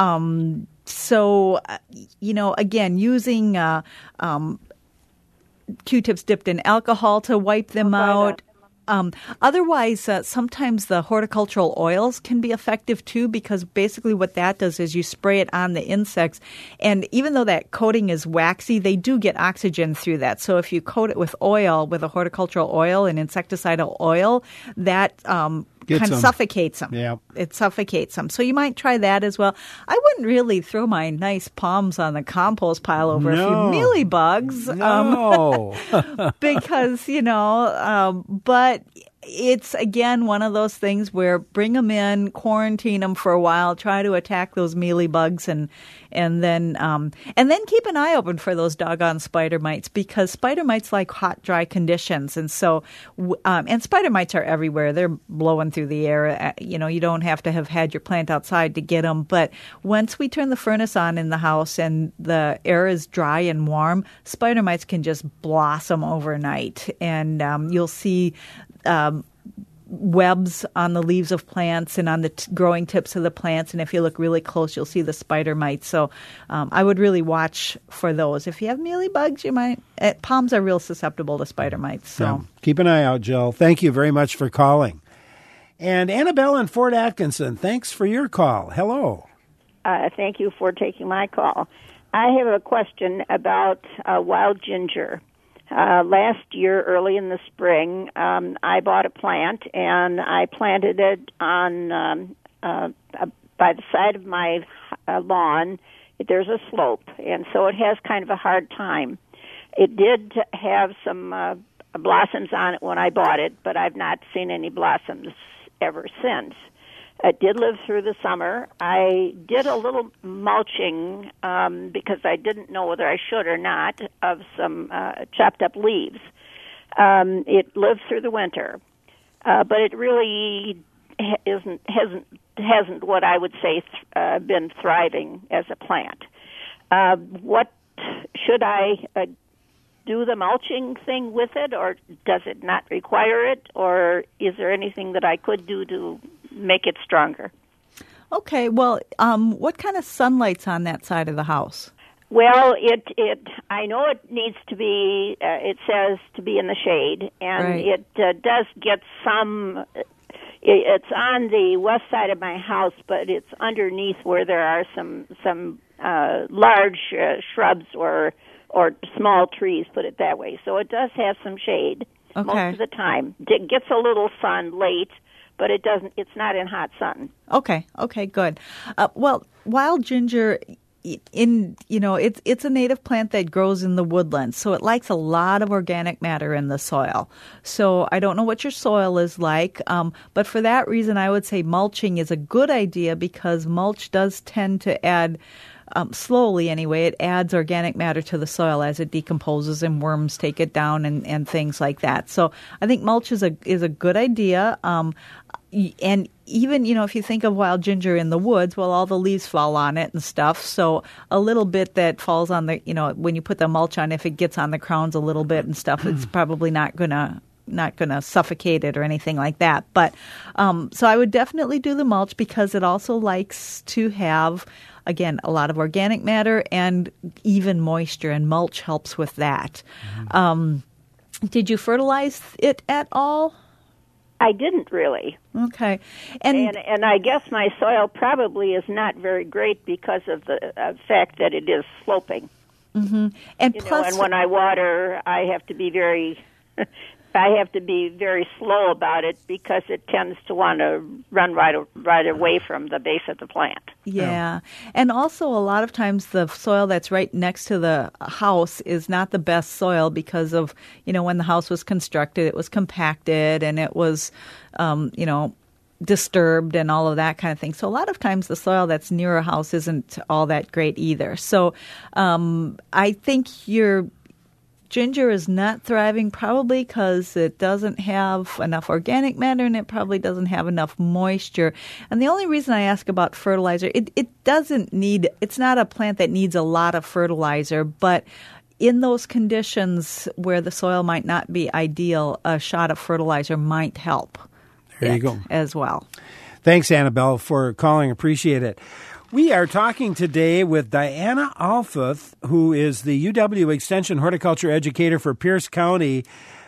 S2: Um, So, you know, again, using uh, um, Q-tips dipped in alcohol to wipe them out. Um, otherwise, uh, sometimes the horticultural oils can be effective too, because basically what that does is you spray it on the insects. And even though that coating is waxy, they do get oxygen through that. So if you coat it with oil, with a horticultural oil, an insecticidal oil, that um,
S1: Gets
S2: kind of
S1: them.
S2: suffocates them.
S1: Yeah.
S2: It suffocates them. So you might try that as well. I wouldn't really throw my nice palms on the compost pile over
S1: No.
S2: a few mealybugs.
S1: No.
S2: Um, because, you know, um, but it's, again, one of those things where bring them in, quarantine them for a while, try to attack those mealybugs, and and then um, and then keep an eye open for those doggone spider mites, because spider mites like hot, dry conditions. And so, um, and spider mites are everywhere. They're blowing through the air. You know, you don't have to have had your plant outside to get them. But once we turn the furnace on in the house and the air is dry and warm, spider mites can just blossom overnight. And um, you'll see Um, webs on the leaves of plants and on the t- growing tips of the plants. And if you look really close, you'll see the spider mites. So um, I would really watch for those. If you have mealybugs, you might. Uh, palms are real susceptible to spider mites. So
S1: Yeah. Keep an eye out, Jill. Thank you very much for calling. And Annabelle in Fort Atkinson, thanks for your call. Hello.
S8: Uh, thank you for taking my call. I have a question about uh, wild ginger. Uh, last year, early in the spring, um, I bought a plant, and I planted it on um, uh, uh, by the side of my uh, lawn. There's a slope, and so it has kind of a hard time. It did have some uh, blossoms on it when I bought it, but I've not seen any blossoms ever since. It did live through the summer. I did a little mulching um, because I didn't know whether I should or not of some uh, chopped up leaves. Um, it lived through the winter, uh, but it really isn't hasn't hasn't what I would say th- uh, been thriving as a plant. Uh, what should I uh, do the mulching thing with it, or does it not require it, or is there anything that I could do to make it stronger?
S2: Okay, well, um, what kind of sunlight's on that side of the house?
S8: Well, it it I know it needs to be. Uh, it says to be in the shade, and
S2: Right.
S8: it uh, does get some. It's on the west side of my house, but it's underneath where there are some some uh, large uh, shrubs or or small trees. Put it that way. So it does have some shade
S2: Okay.
S8: most of the time. It gets a little sun late, but it doesn't. It's not in hot sun.
S2: Okay, okay, good. Uh, well, wild ginger, in you know, it's it's a native plant that grows in the woodlands, so it likes a lot of organic matter in the soil. So I don't know what your soil is like, um, but for that reason, I would say mulching is a good idea because mulch does tend to add. Um, slowly, anyway, it adds organic matter to the soil as it decomposes and worms take it down and, and things like that. So I think mulch is a is a good idea. Um, and even, you know, if you think of wild ginger in the woods, well, all the leaves fall on it and stuff. So a little bit that falls on the, you know, when you put the mulch on, if it gets on the crowns a little bit and stuff, it's probably not going to not going to suffocate it or anything like that. But um, so I would definitely do the mulch because it also likes to have, again, a lot of organic matter and even moisture, and mulch helps with that. Mm-hmm. Um, did you fertilize it at all?
S8: I didn't really.
S2: Okay. And,
S8: and and I guess my soil probably is not very great because of the uh, fact that it is sloping.
S2: Mm-hmm. And
S8: you
S2: plus,
S8: know, and when I water, I have to be very I have to be very slow about it because it tends to want to run right right away from the base of the plant.
S2: Yeah. And also a lot of times the soil that's right next to the house is not the best soil because of, you know, when the house was constructed, it was compacted and it was, um, you know, disturbed and all of that kind of thing. So a lot of times the soil that's near a house isn't all that great either. So um, I think you're ginger is not thriving probably because it doesn't have enough organic matter and it probably doesn't have enough moisture. And the only reason I ask about fertilizer, it, it doesn't need, it's not a plant that needs a lot of fertilizer, but in those conditions where the soil might not be ideal, a shot of fertilizer might help.
S1: There you go.
S2: As well.
S1: Thanks, Annabelle, for calling. Appreciate it. We are talking today with Diana Alfuth, who is the U W Extension horticulture educator for Pierce County.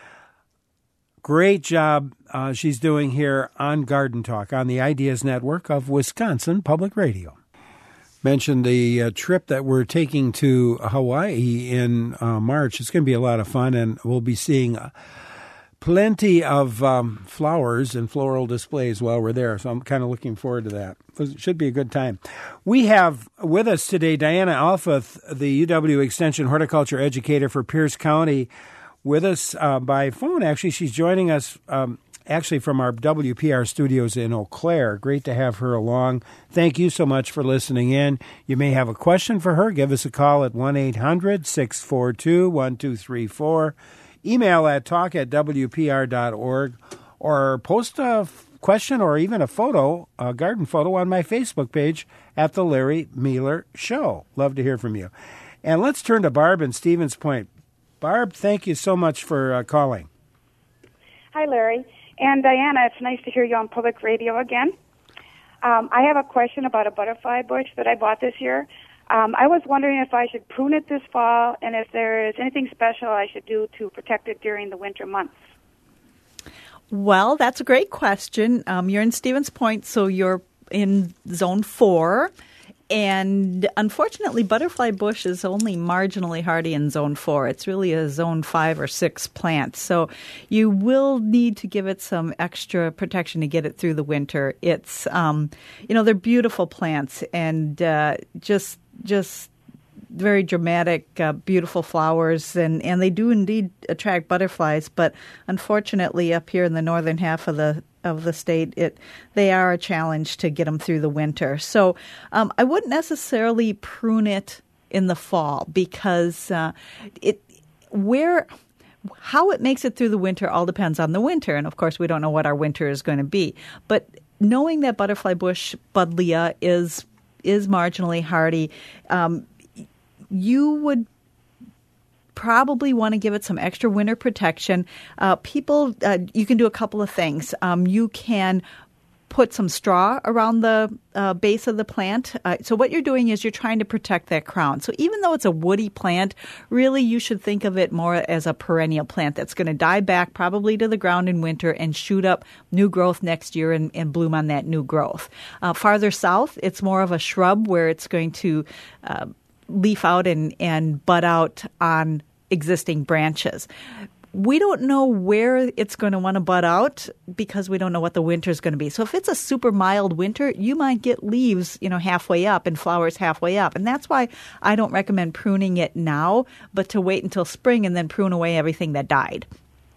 S1: Great job uh, she's doing here on Garden Talk on the Ideas Network of Wisconsin Public Radio. Mentioned the uh, trip that we're taking to Hawaii in uh, March. It's going to be a lot of fun, and we'll be seeing Uh, Plenty of um, flowers and floral displays while we're there, so I'm kind of looking forward to that. It should be a good time. We have with us today Diana Alfuth, the U W Extension horticulture educator for Pierce County, with us uh, by phone. Actually, she's joining us um, actually from our W P R studios in Eau Claire. Great to have her along. Thank you so much for listening in. You may have a question for her. Give us a call at one eight hundred six four two one two three four. Email at talk at w p r dot org, or post a f- question or even a photo, a garden photo, on my Facebook page at The Larry Mealer Show. Love to hear from you. And let's turn to Barb in Stevens Point. Barb, thank you so much for uh, calling.
S9: Hi, Larry. And Diana, it's nice to hear you on public radio again. Um, I have a question about a butterfly bush that I bought this year. Um, I was wondering if I should prune it this fall and if there is anything special I should do to protect it during the winter months.
S2: Well, that's a great question. Um, you're in Stevens Point, so you're in zone four. And unfortunately, butterfly bush is only marginally hardy in zone four. It's really a zone five or six plant. So you will need to give it some extra protection to get it through the winter. It's, um, you know, they're beautiful plants and uh, just just very dramatic, uh, beautiful flowers, and, and they do indeed attract butterflies. But unfortunately, up here in the northern half of the of the state, it they are a challenge to get them through the winter. So um, I wouldn't necessarily prune it in the fall because uh, it where how it makes it through the winter all depends on the winter, and of course we don't know what our winter is going to be. But knowing that butterfly bush Buddleia is is marginally hardy, um, you would probably want to give it some extra winter protection. Uh, people, uh, you can do a couple of things. Um, you can put some straw around the uh, base of the plant. Uh, so what you're doing is you're trying to protect that crown. So even though it's a woody plant, really you should think of it more as a perennial plant that's going to die back probably to the ground in winter and shoot up new growth next year and, and bloom on that new growth. Uh, farther south, it's more of a shrub where it's going to uh, leaf out and, and bud out on existing branches. We don't know where it's going to want to bud out because we don't know what the winter is going to be. So if it's a super mild winter, you might get leaves, you know, halfway up and flowers halfway up. And that's why I don't recommend pruning it now, but to wait until spring and then prune away everything that died.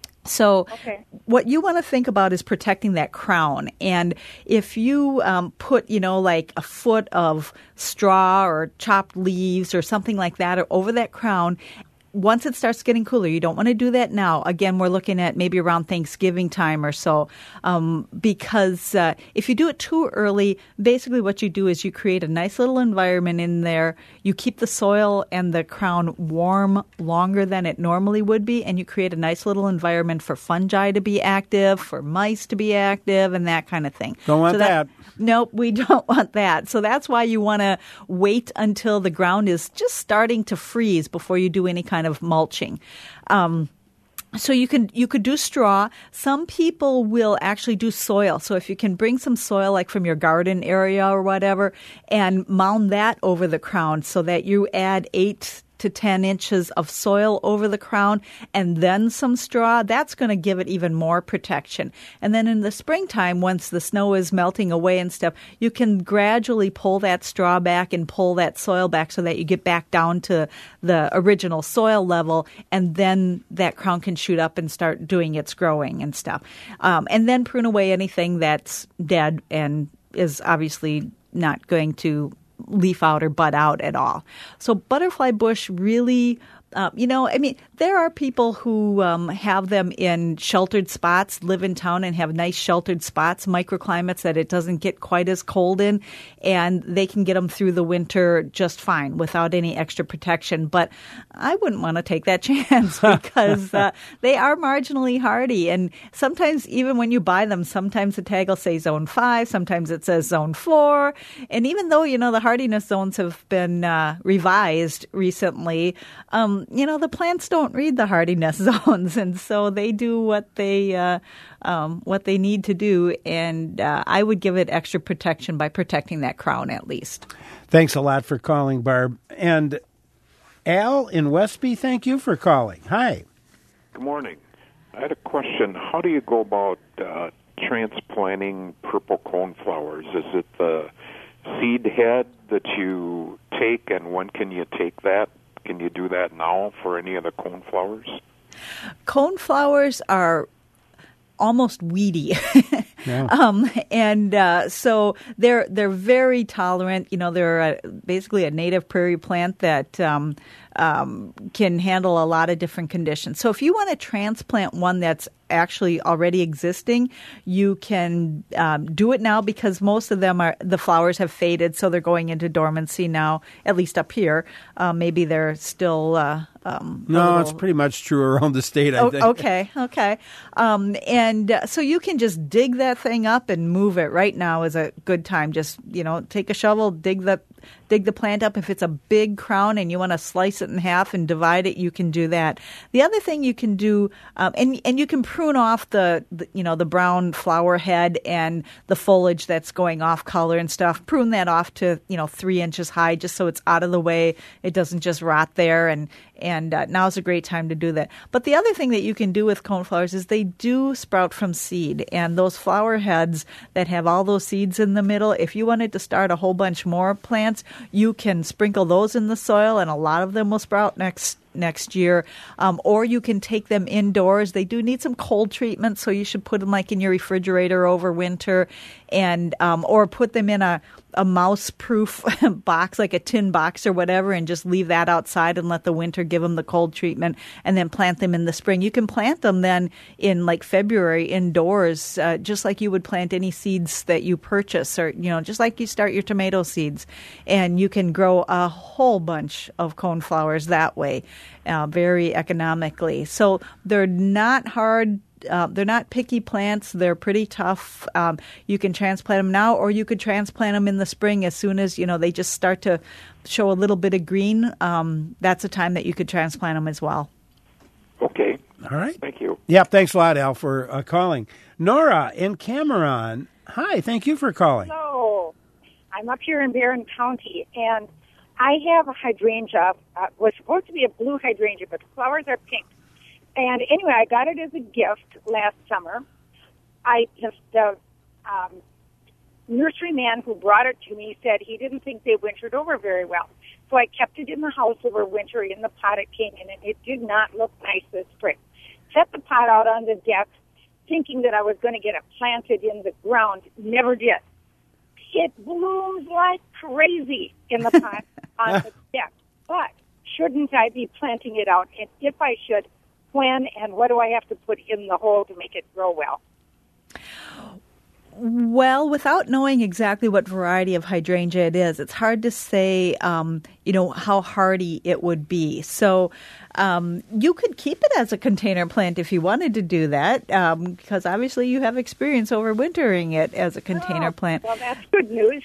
S2: So
S6: okay.
S2: What you want to think about is protecting that crown. And if you um, put, you know, like a foot of straw or chopped leaves or something like that over that crown, once it starts getting cooler, you don't want to do that now. Again, we're looking at maybe around Thanksgiving time or so, um, because uh, if you do it too early, basically what you do is you create a nice little environment in there. You keep the soil and the crown warm longer than it normally would be, and you create a nice little environment for fungi to be active, for mice to be active, and that kind of thing.
S1: Don't want
S2: so that,
S1: that.
S2: Nope, we don't want that. So that's why you want to wait until the ground is just starting to freeze before you do any kind of mulching. Um, so you can you could do straw. Some people will actually do soil. So if you can bring some soil like from your garden area or whatever and mound that over the crown so that you add eight to ten inches of soil over the crown and then some straw, that's going to give it even more protection. And then in the springtime, once the snow is melting away and stuff, you can gradually pull that straw back and pull that soil back so that you get back down to the original soil level, and then that crown can shoot up and start doing its growing and stuff. Um, and then prune away anything that's dead and is obviously not going to leaf out or bud out at all. So butterfly bush really, uh, you know, I mean, there are people who um, have them in sheltered spots, live in town and have nice sheltered spots, microclimates that it doesn't get quite as cold in, and they can get them through the winter just fine without any extra protection. But I wouldn't want to take that chance because uh, they are marginally hardy. And sometimes even when you buy them, sometimes the tag will say zone five, sometimes it says zone four. And even though, you know, the hardiness zones have been uh, revised recently, um, you know, the plants don't read the hardiness zones, and so they do what they uh, um, what they need to do. And uh, I would give it extra protection by protecting that crown at least.
S1: Thanks a lot for calling, Barb. And Al in Westby, thank you for calling. Hi.
S10: Good morning. I had a question. How do you go about uh, transplanting purple coneflowers? Is it the seed head that you take, and when can you take that? Can you do that now for any of the coneflowers?
S2: Coneflowers are almost weedy.
S1: Yeah.
S2: um, and uh, so they're they're very tolerant. You know, they're a, basically a native prairie plant that um, um, can handle a lot of different conditions. So if you want to transplant one that's actually already existing, you can um, do it now because most of them are the flowers have faded, so they're going into dormancy now. At least up here, uh, maybe they're still. Uh, um,
S1: no,
S2: little...
S1: it's pretty much true around the state. I
S2: oh,
S1: think.
S2: Okay, okay, um, and uh, so you can just dig that thing up and move it. Right now is a good time. Just you know, take a shovel, dig the dig the plant up. If it's a big crown and you want to slice it in half and divide it, you can do that. The other thing you can do, um, and and you can prune off the, the you know the brown flower head and the foliage that's going off color and stuff. Prune that off to you know three inches high, just so it's out of the way. It doesn't just rot there. And and uh, now's a great time to do that. But the other thing that you can do with coneflowers is they do sprout from seed, and those flower heads that have all those seeds in the middle. If you wanted to start a whole bunch more plants, you can sprinkle those in the soil, and a lot of them will sprout next next year. Um, or you can take them indoors. They do need some cold treatment, so you should put them like in your refrigerator over winter, and um, or put them in a a mouse-proof box, like a tin box or whatever, and just leave that outside and let the winter give them the cold treatment, and then plant them in the spring. You can plant them then in like February indoors, uh, just like you would plant any seeds that you purchase, or you know, just like you start your tomato seeds, and you can grow a whole bunch of coneflowers that way, uh, very economically. So they're not hard uh, they're not picky plants. They're pretty tough. Um, you can transplant them now, or you could transplant them in the spring as soon as, you know, they just start to show a little bit of green. Um, that's a time that you could transplant them as well.
S10: Okay.
S1: All right.
S10: Thank you.
S1: Yep. Thanks a lot, Al, for uh, calling. Nora in Cameron. Hi. Thank you for calling.
S11: Hello. I'm up here in Barron County, and I have a hydrangea. Uh, it was supposed to be a blue hydrangea, but the flowers are pink. And anyway, I got it as a gift last summer. I just, the um, nurseryman who brought it to me said he didn't think they wintered over very well. So I kept it in the house over winter in the pot it came in, and it did not look nice this spring. Set the pot out on the deck, thinking that I was going to get it planted in the ground. Never did. It blooms like crazy in the pot on the deck. But shouldn't I be planting it out? And if I should, when and what do I have to put in the hole to make it grow well?
S2: Well, without knowing exactly what variety of hydrangea it is, it's hard to say, um, you know, how hardy it would be. So um, you could keep it as a container plant if you wanted to do that, um, because obviously you have experience overwintering it as a container
S11: oh,
S2: plant.
S11: Well, that's good news.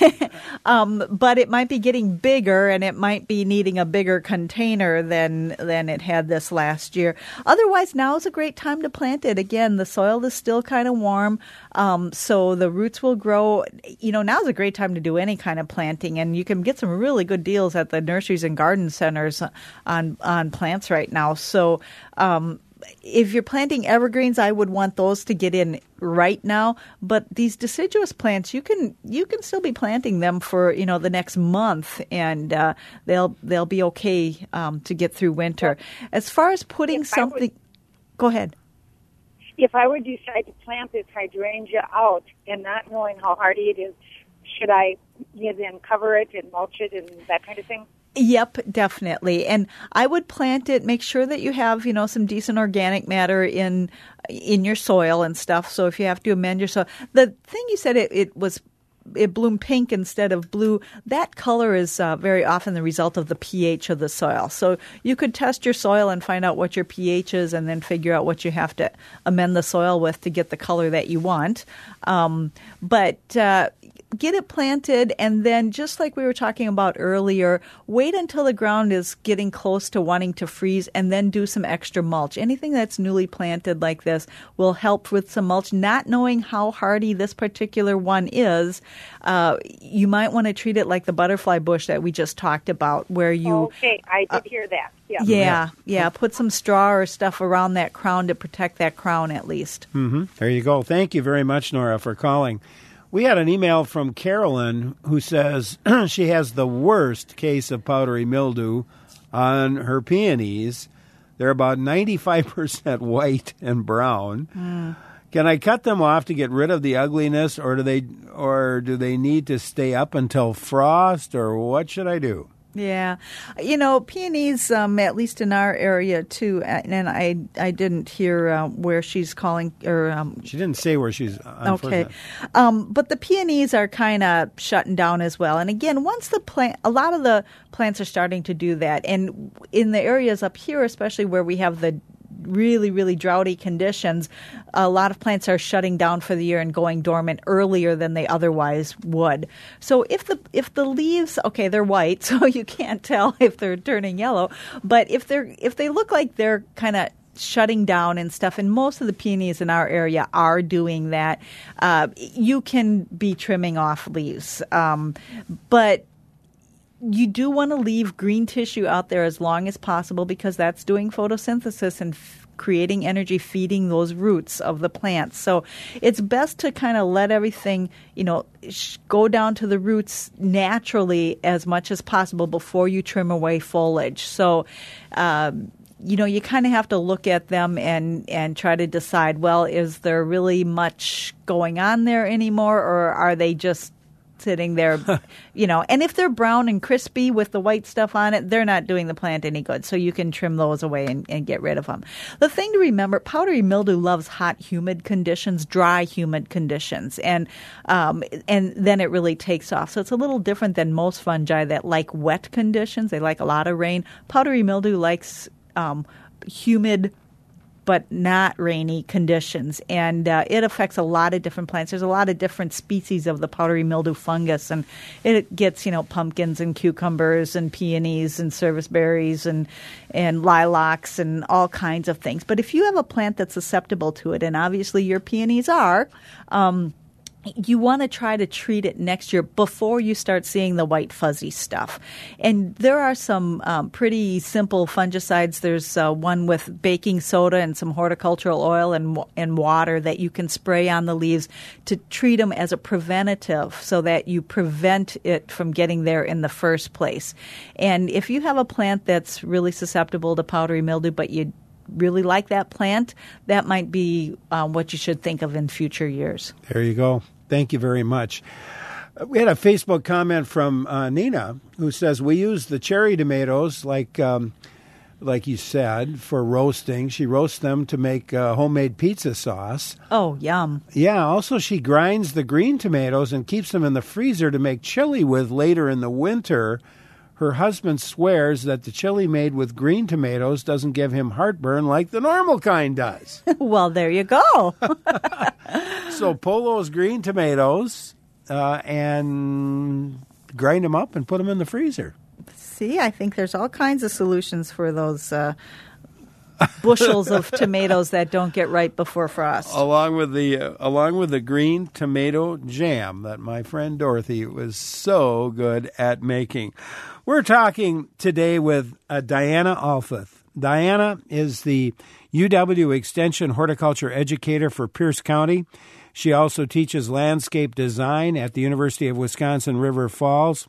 S2: um, but it might be getting bigger, and it might be needing a bigger container than than it had this last year. Otherwise, now is a great time to plant it. Again, the soil is still kind of warm, um, so the roots will grow. You know, now is a great time to do any kind of planting, and you can get some really good deals at the nurseries and garden centers on on plants right now. So um, if you're planting evergreens, I would want those to get in right now. But these deciduous plants, you can you can still be planting them for, you know, the next month, and uh, they'll they'll be okay um, to get through winter. As far as putting
S11: If
S2: something,
S11: would,
S2: go ahead.
S11: If I would decide to plant this hydrangea out and not knowing how hardy it is, should I then cover it and mulch it and that kind of thing?
S2: Yep, definitely. And I would plant it, make sure that you have, you know, some decent organic matter in in your soil and stuff. So if you have to amend your soil. The thing you said, it, it was it bloomed pink instead of blue. That color is uh, very often the result of the pH of the soil. So you could test your soil and find out what your pH is, and then figure out what you have to amend the soil with to get the color that you want. Um, but uh, get it planted, and then just like we were talking about earlier, wait until the ground is getting close to wanting to freeze, and then do some extra mulch. Anything that's newly planted like this will help with some mulch. Not knowing how hardy this particular one is, uh, you might want to treat it like the butterfly bush that we just talked about, where you...
S11: Okay, I did uh, hear that. Yeah.
S2: yeah, yeah. Put some straw or stuff around that crown to protect that crown at least.
S1: Mm-hmm. There you go. Thank you very much, Nora, for calling. We had an email from Carolyn who says she has the worst case of powdery mildew on her peonies. They're about ninety-five percent white and brown. Mm. Can I cut them off to get rid of the ugliness, or do they or do they need to stay up until frost, or what should I do?
S2: Yeah. You know, peonies, um, at least in our area, too, and I I didn't hear uh, where she's calling. or um,
S1: She didn't say where she's
S2: Okay. Um, but the peonies are kind of shutting down as well. And again, once the plant, a lot of the plants are starting to do that. And in the areas up here, especially where we have the really, really droughty conditions, a lot of plants are shutting down for the year and going dormant earlier than they otherwise would. So if the if the leaves, okay, they're white, so you can't tell if they're turning yellow, but if they're if they look like they're kind of shutting down and stuff, and most of the peonies in our area are doing that, uh, you can be trimming off leaves. Um, but you do want to leave green tissue out there as long as possible, because that's doing photosynthesis and f- creating energy, feeding those roots of the plants. So it's best to kind of let everything, you know, sh- go down to the roots naturally as much as possible before you trim away foliage. So, um, you know, you kind of have to look at them and, and try to decide, well, is there really much going on there anymore, or are they just sitting there, you know? And if they're brown and crispy with the white stuff on it, they're not doing the plant any good. So you can trim those away and, and get rid of them. The thing to remember, powdery mildew loves hot, humid conditions, dry, humid conditions, and um, and then it really takes off. So it's a little different than most fungi that like wet conditions. They like a lot of rain. Powdery mildew likes um, humid but not rainy conditions. And uh, it affects a lot of different plants. There's a lot of different species of the powdery mildew fungus, and it gets, you know, pumpkins and cucumbers and peonies and serviceberries and, and lilacs and all kinds of things. But if you have a plant that's susceptible to it, and obviously your peonies are, um, you want to try to treat it next year before you start seeing the white fuzzy stuff. And there are some um, pretty simple fungicides. There's uh, one with baking soda and some horticultural oil and, and water that you can spray on the leaves to treat them as a preventative so that you prevent it from getting there in the first place. And if you have a plant that's really susceptible to powdery mildew, but you really like that plant, that might be uh, what you should think of in future years.
S1: There you go. Thank you very much. We had a Facebook comment from uh, Nina who says, we use the cherry tomatoes like um, like you said, for roasting. She roasts them to make uh, homemade pizza sauce.
S2: Oh, yum.
S1: Yeah, also she grinds the green tomatoes and keeps them in the freezer to make chili with later in the winter. Her husband swears that the chili made with green tomatoes doesn't give him heartburn like the normal kind does.
S2: Well, there you go.
S1: So pull those green tomatoes uh, and grind them up and put them in the freezer.
S2: See, I think there's all kinds of solutions for those uh, bushels of tomatoes that don't get ripe before frost.
S1: Along with the uh, along with the green tomato jam that my friend Dorothy was so good at making. We're talking today with uh, Diana Alfuth. Diana is the U W Extension horticulture educator for Pierce County. She also teaches landscape design at the University of Wisconsin River Falls.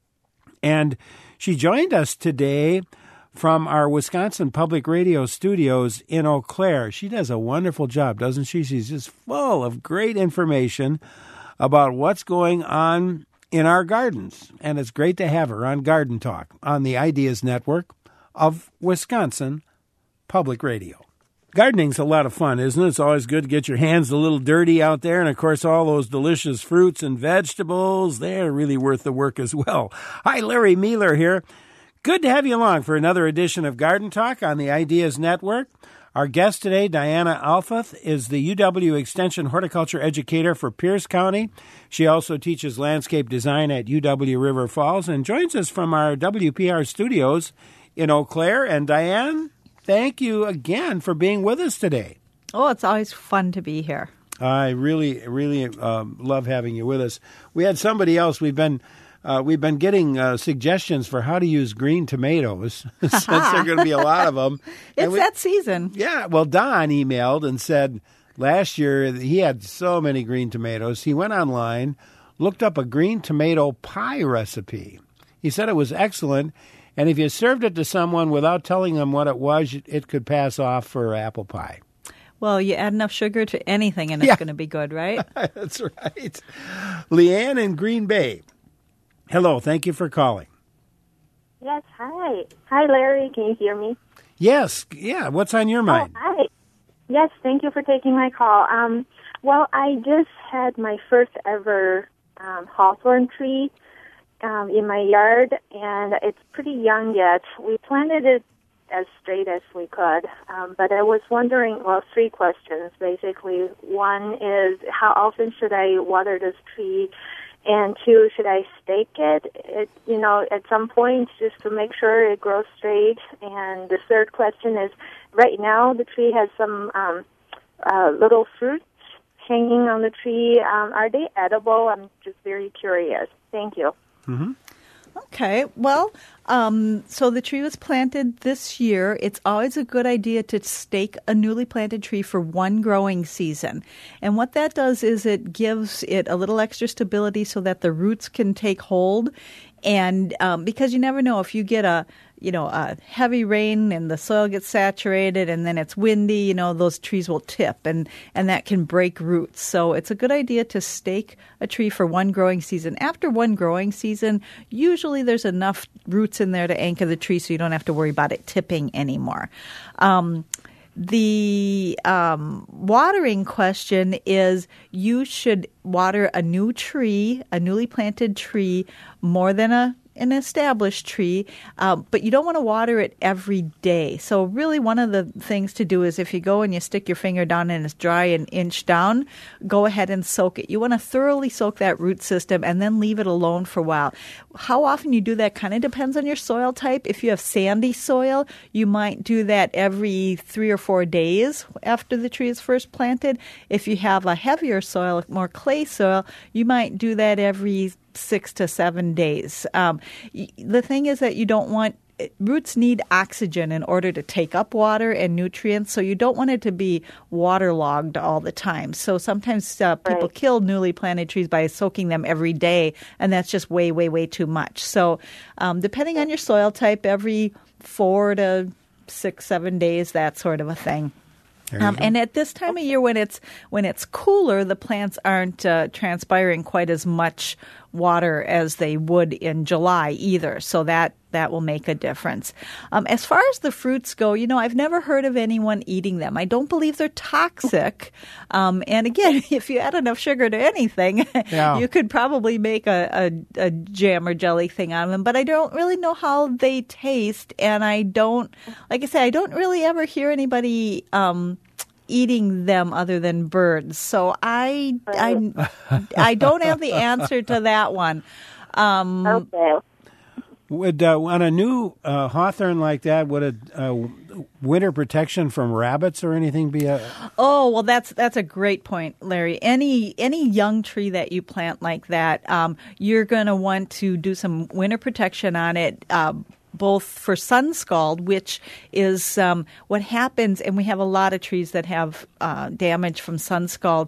S1: And she joined us today from our Wisconsin Public Radio studios in Eau Claire. She does a wonderful job, doesn't she? She's just full of great information about what's going on in our gardens. And it's great to have her on Garden Talk on the Ideas Network of Wisconsin Public Radio. Gardening's a lot of fun, isn't it? It's always good to get your hands a little dirty out there. And, of course, all those delicious fruits and vegetables, they're really worth the work as well. Hi, Larry Mealer here. Good to have you along for another edition of Garden Talk on the Ideas Network. Our guest today, Diana Alfuth, is the U W Extension horticulture educator for Pierce County. She also teaches landscape design at U W River Falls and joins us from our W P R studios in Eau Claire. And Diane, thank you again for being with us today.
S2: Oh, it's always fun to be here.
S1: I really, really um, love having you with us. We had somebody else. We've been uh, we've been getting uh, suggestions for how to use green tomatoes since there are going to be a lot of them.
S2: It's
S1: we,
S2: that season.
S1: Yeah. Well, Don emailed and said last year he had so many green tomatoes. He went online, looked up a green tomato pie recipe. He said it was excellent. And if you served it to someone without telling them what it was, it could pass off for apple pie.
S2: Well, you add enough sugar to anything and it's
S1: yeah.
S2: going to be good, right?
S1: That's right. Leanne in Green Bay. Hello. Thank you for calling.
S12: Yes. Hi. Hi, Larry. Can you hear me?
S1: Yes. Yeah. What's on your mind?
S12: Oh, hi. Yes. Thank you for taking my call. Um, well, I just had my first ever um, hawthorn tree Um, in my yard, and it's pretty young yet. We planted it as straight as we could, um, but I was wondering, well, three questions, basically. One is, how often should I water this tree? And two, should I stake it, it, you know, at some point just to make sure it grows straight? And the third question is, right now the tree has some um, uh, little fruits hanging on the tree. Um, are they edible? I'm just very curious. Thank you.
S1: Mm-hmm.
S2: Okay. Well, um, so the tree was planted this year. It's always a good idea to stake a newly planted tree for one growing season. And what that does is it gives it a little extra stability so that the roots can take hold. And um, because you never know, if you get a, you know, a heavy rain and the soil gets saturated and then it's windy, you know, those trees will tip and, and that can break roots. So it's a good idea to stake a tree for one growing season. After one growing season, usually there's enough roots in there to anchor the tree so you don't have to worry about it tipping anymore. Um, The um, watering question is you should water a new tree, a newly planted tree, more than a an established tree, uh, but you don't want to water it every day. So really one of the things to do is if you go and you stick your finger down and it's dry an inch down, go ahead and soak it. You want to thoroughly soak that root system and then leave it alone for a while. How often you do that kind of depends on your soil type. If you have sandy soil, you might do that every three or four days after the tree is first planted. If you have a heavier soil, more clay soil, you might do that every six to seven days. Um, the thing is that you don't want roots need oxygen in order to take up water and nutrients, so you don't want it to be waterlogged all the time. So sometimes uh, people right. kill newly planted trees by soaking them every day, and that's just way, way, way too much. So um, depending on your soil type, every four to six, seven days, that sort of a thing. Um, and at this time of year, when it's when it's cooler, the plants aren't uh, transpiring quite as much water as they would in July either. So that that will make a difference. Um, as far as the fruits go, you know, I've never heard of anyone eating them. I don't believe they're toxic. Um, and again, if you add enough sugar to anything, yeah. you could probably make a, a, a jam or jelly thing out of them. But I don't really know how they taste. And I don't, like I said, I don't really ever hear anybody um, eating them other than birds. So I, I, I don't have the answer to that one. Um,
S12: okay.
S1: Would uh, on a new uh, hawthorn like that, would a uh, winter protection from rabbits or anything be a?
S2: Oh well, that's that's a great point, Larry. Any any young tree that you plant like that, um, you're going to want to do some winter protection on it. Uh, both for sun scald, which is um, what happens, and we have a lot of trees that have uh, damage from sun scald.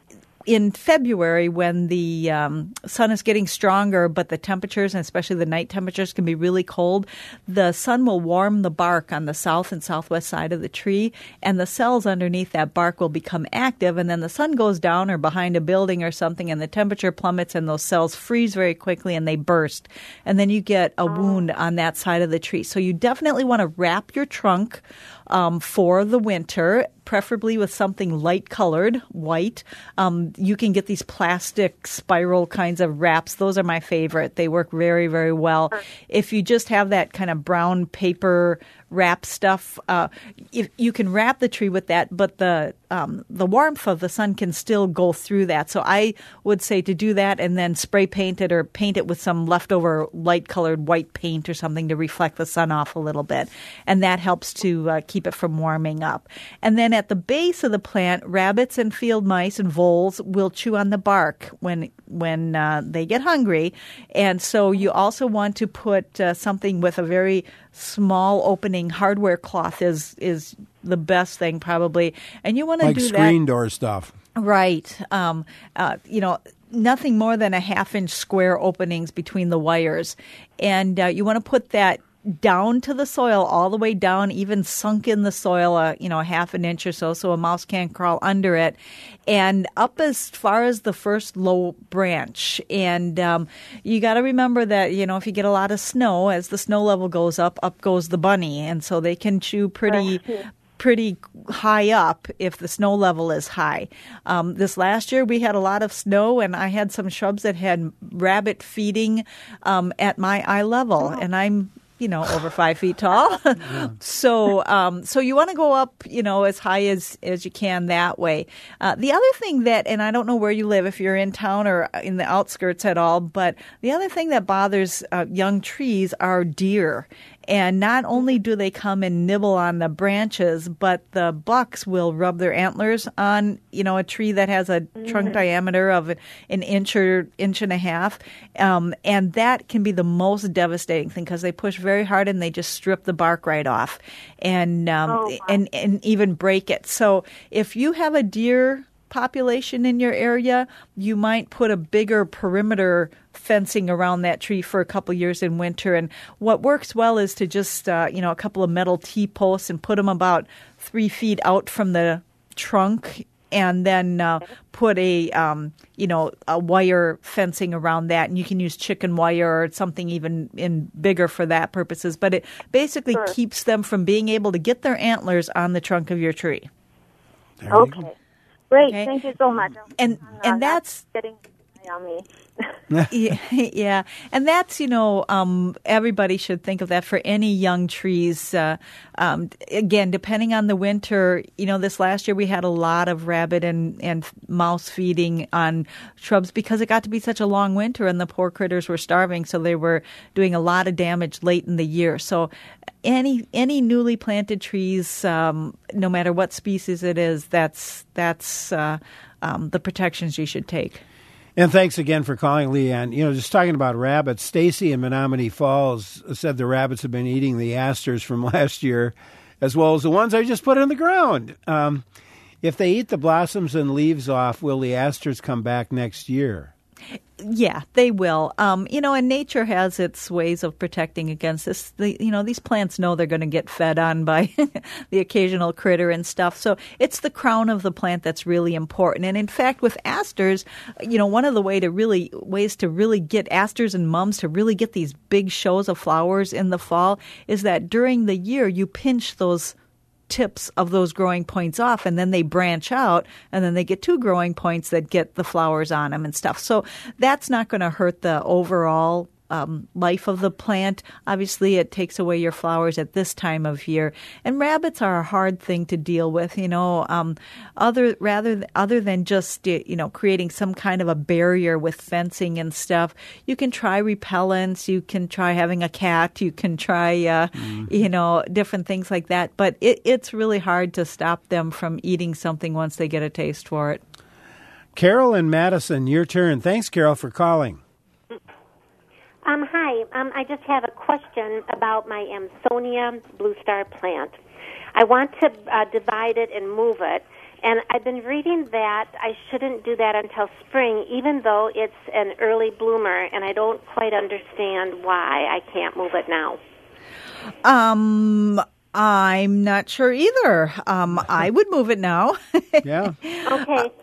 S2: In February, when the um, sun is getting stronger, but the temperatures, and especially the night temperatures, can be really cold, the sun will warm the bark on the south and southwest side of the tree, and the cells underneath that bark will become active, and then the sun goes down or behind a building or something, and the temperature plummets, and those cells freeze very quickly, and they burst. And then you get a wound on that side of the tree. So you definitely want to wrap your trunk Um, for the winter, preferably with something light-colored, white. Um, you can get these plastic spiral kinds of wraps. Those are my favorite. They work very, very well. If you just have that kind of brown paper wrap stuff, uh, if you can wrap the tree with that, but the um, the warmth of the sun can still go through that. So I would say to do that and then spray paint it or paint it with some leftover light-colored white paint or something to reflect the sun off a little bit. And that helps to uh, keep it from warming up. And then at the base of the plant, rabbits and field mice and voles will chew on the bark when when uh, they get hungry. And so you also want to put uh, something with a very small opening. Hardware cloth is is the best thing probably. And you want to
S1: like
S2: do
S1: that.
S2: Like
S1: screen door stuff.
S2: Right. Um, uh, you know, nothing more than a half-inch square openings between the wires. And uh, you want to put that down to the soil, all the way down, even sunk in the soil, uh, you know, a half an inch or so, so a mouse can't crawl under it, and up as far as the first low branch. And um, you got to remember that, you know, if you get a lot of snow, as the snow level goes up, up goes the bunny, and so they can chew pretty pretty high up if the snow level is high. Um, this last year we had a lot of snow, and I had some shrubs that had rabbit feeding um, at my eye level, oh. and I'm you know, over five feet tall. Yeah. So um, so you want to go up, you know, as high as, as you can that way. Uh, the other thing that, and I don't know where you live, if you're in town or in the outskirts at all, but the other thing that bothers uh, young trees are deer. And not only do they come and nibble on the branches, but the bucks will rub their antlers on, you know, a tree that has a mm-hmm. trunk diameter of an inch or inch and a half. Um, and that can be the most devastating thing because they push very hard and they just strip the bark right off and, um, oh, and, and even break it. So if you have a deer population in your area, you might put a bigger perimeter fencing around that tree for a couple years in winter. And what works well is to just, uh, you know, a couple of metal T-posts and put them about three feet out from the trunk, and then uh, put a, um, you know, a wire fencing around that. And you can use chicken wire or something even in bigger for that purposes. But it basically sure. keeps them from being able to get their antlers on the trunk of your tree.
S12: There okay. Great. Okay. Thank you so much.
S2: And
S12: uh,
S2: and that's
S12: getting on me.
S2: yeah, yeah, and that's, you know, um, everybody should think of that for any young trees. Uh, um, again, depending on the winter, you know, this last year we had a lot of rabbit and, and mouse feeding on shrubs because it got to be such a long winter and the poor critters were starving, so they were doing a lot of damage late in the year. So any any newly planted trees, um, no matter what species it is, that's that's uh, um, the protections you should take.
S1: And thanks again for calling, Leanne. You know, just talking about rabbits, Stacy in Menominee Falls said the rabbits have been eating the asters from last year, as well as the ones I just put in the ground. Um, if they eat the blossoms and leaves off, will the asters come back next year?
S2: Yeah, they will. Um, you know, and nature has its ways of protecting against this. The, you know, these plants know they're going to get fed on by the occasional critter and stuff. So it's the crown of the plant that's really important. And in fact, with asters, you know, one of the way to really ways to really get asters and mums to really get these big shows of flowers in the fall is that during the year you pinch those tips of those growing points off, and then they branch out, and then they get two growing points that get the flowers on them and stuff. So that's not going to hurt the overall um, life of the plant. Obviously, it takes away your flowers at this time of year. And rabbits are a hard thing to deal with, you know, um, other rather other than just, you know, creating some kind of a barrier with fencing and stuff. You can try repellents. You can try having a cat. You can try, uh, mm. you know, different things like that. But it, it's really hard to stop them from eating something once they get a taste for it.
S1: Carol and Madison, your turn. Thanks, Carol, for calling.
S13: Um, hi. Um, I just have a question about my Amsonia Blue Star plant. I want to uh, divide it and move it, and I've been reading that I shouldn't do that until spring, even though it's an early bloomer, and I don't quite understand why I can't move it now.
S2: Um, I'm not sure either. Um, I would move it now.
S1: Yeah.
S13: Okay.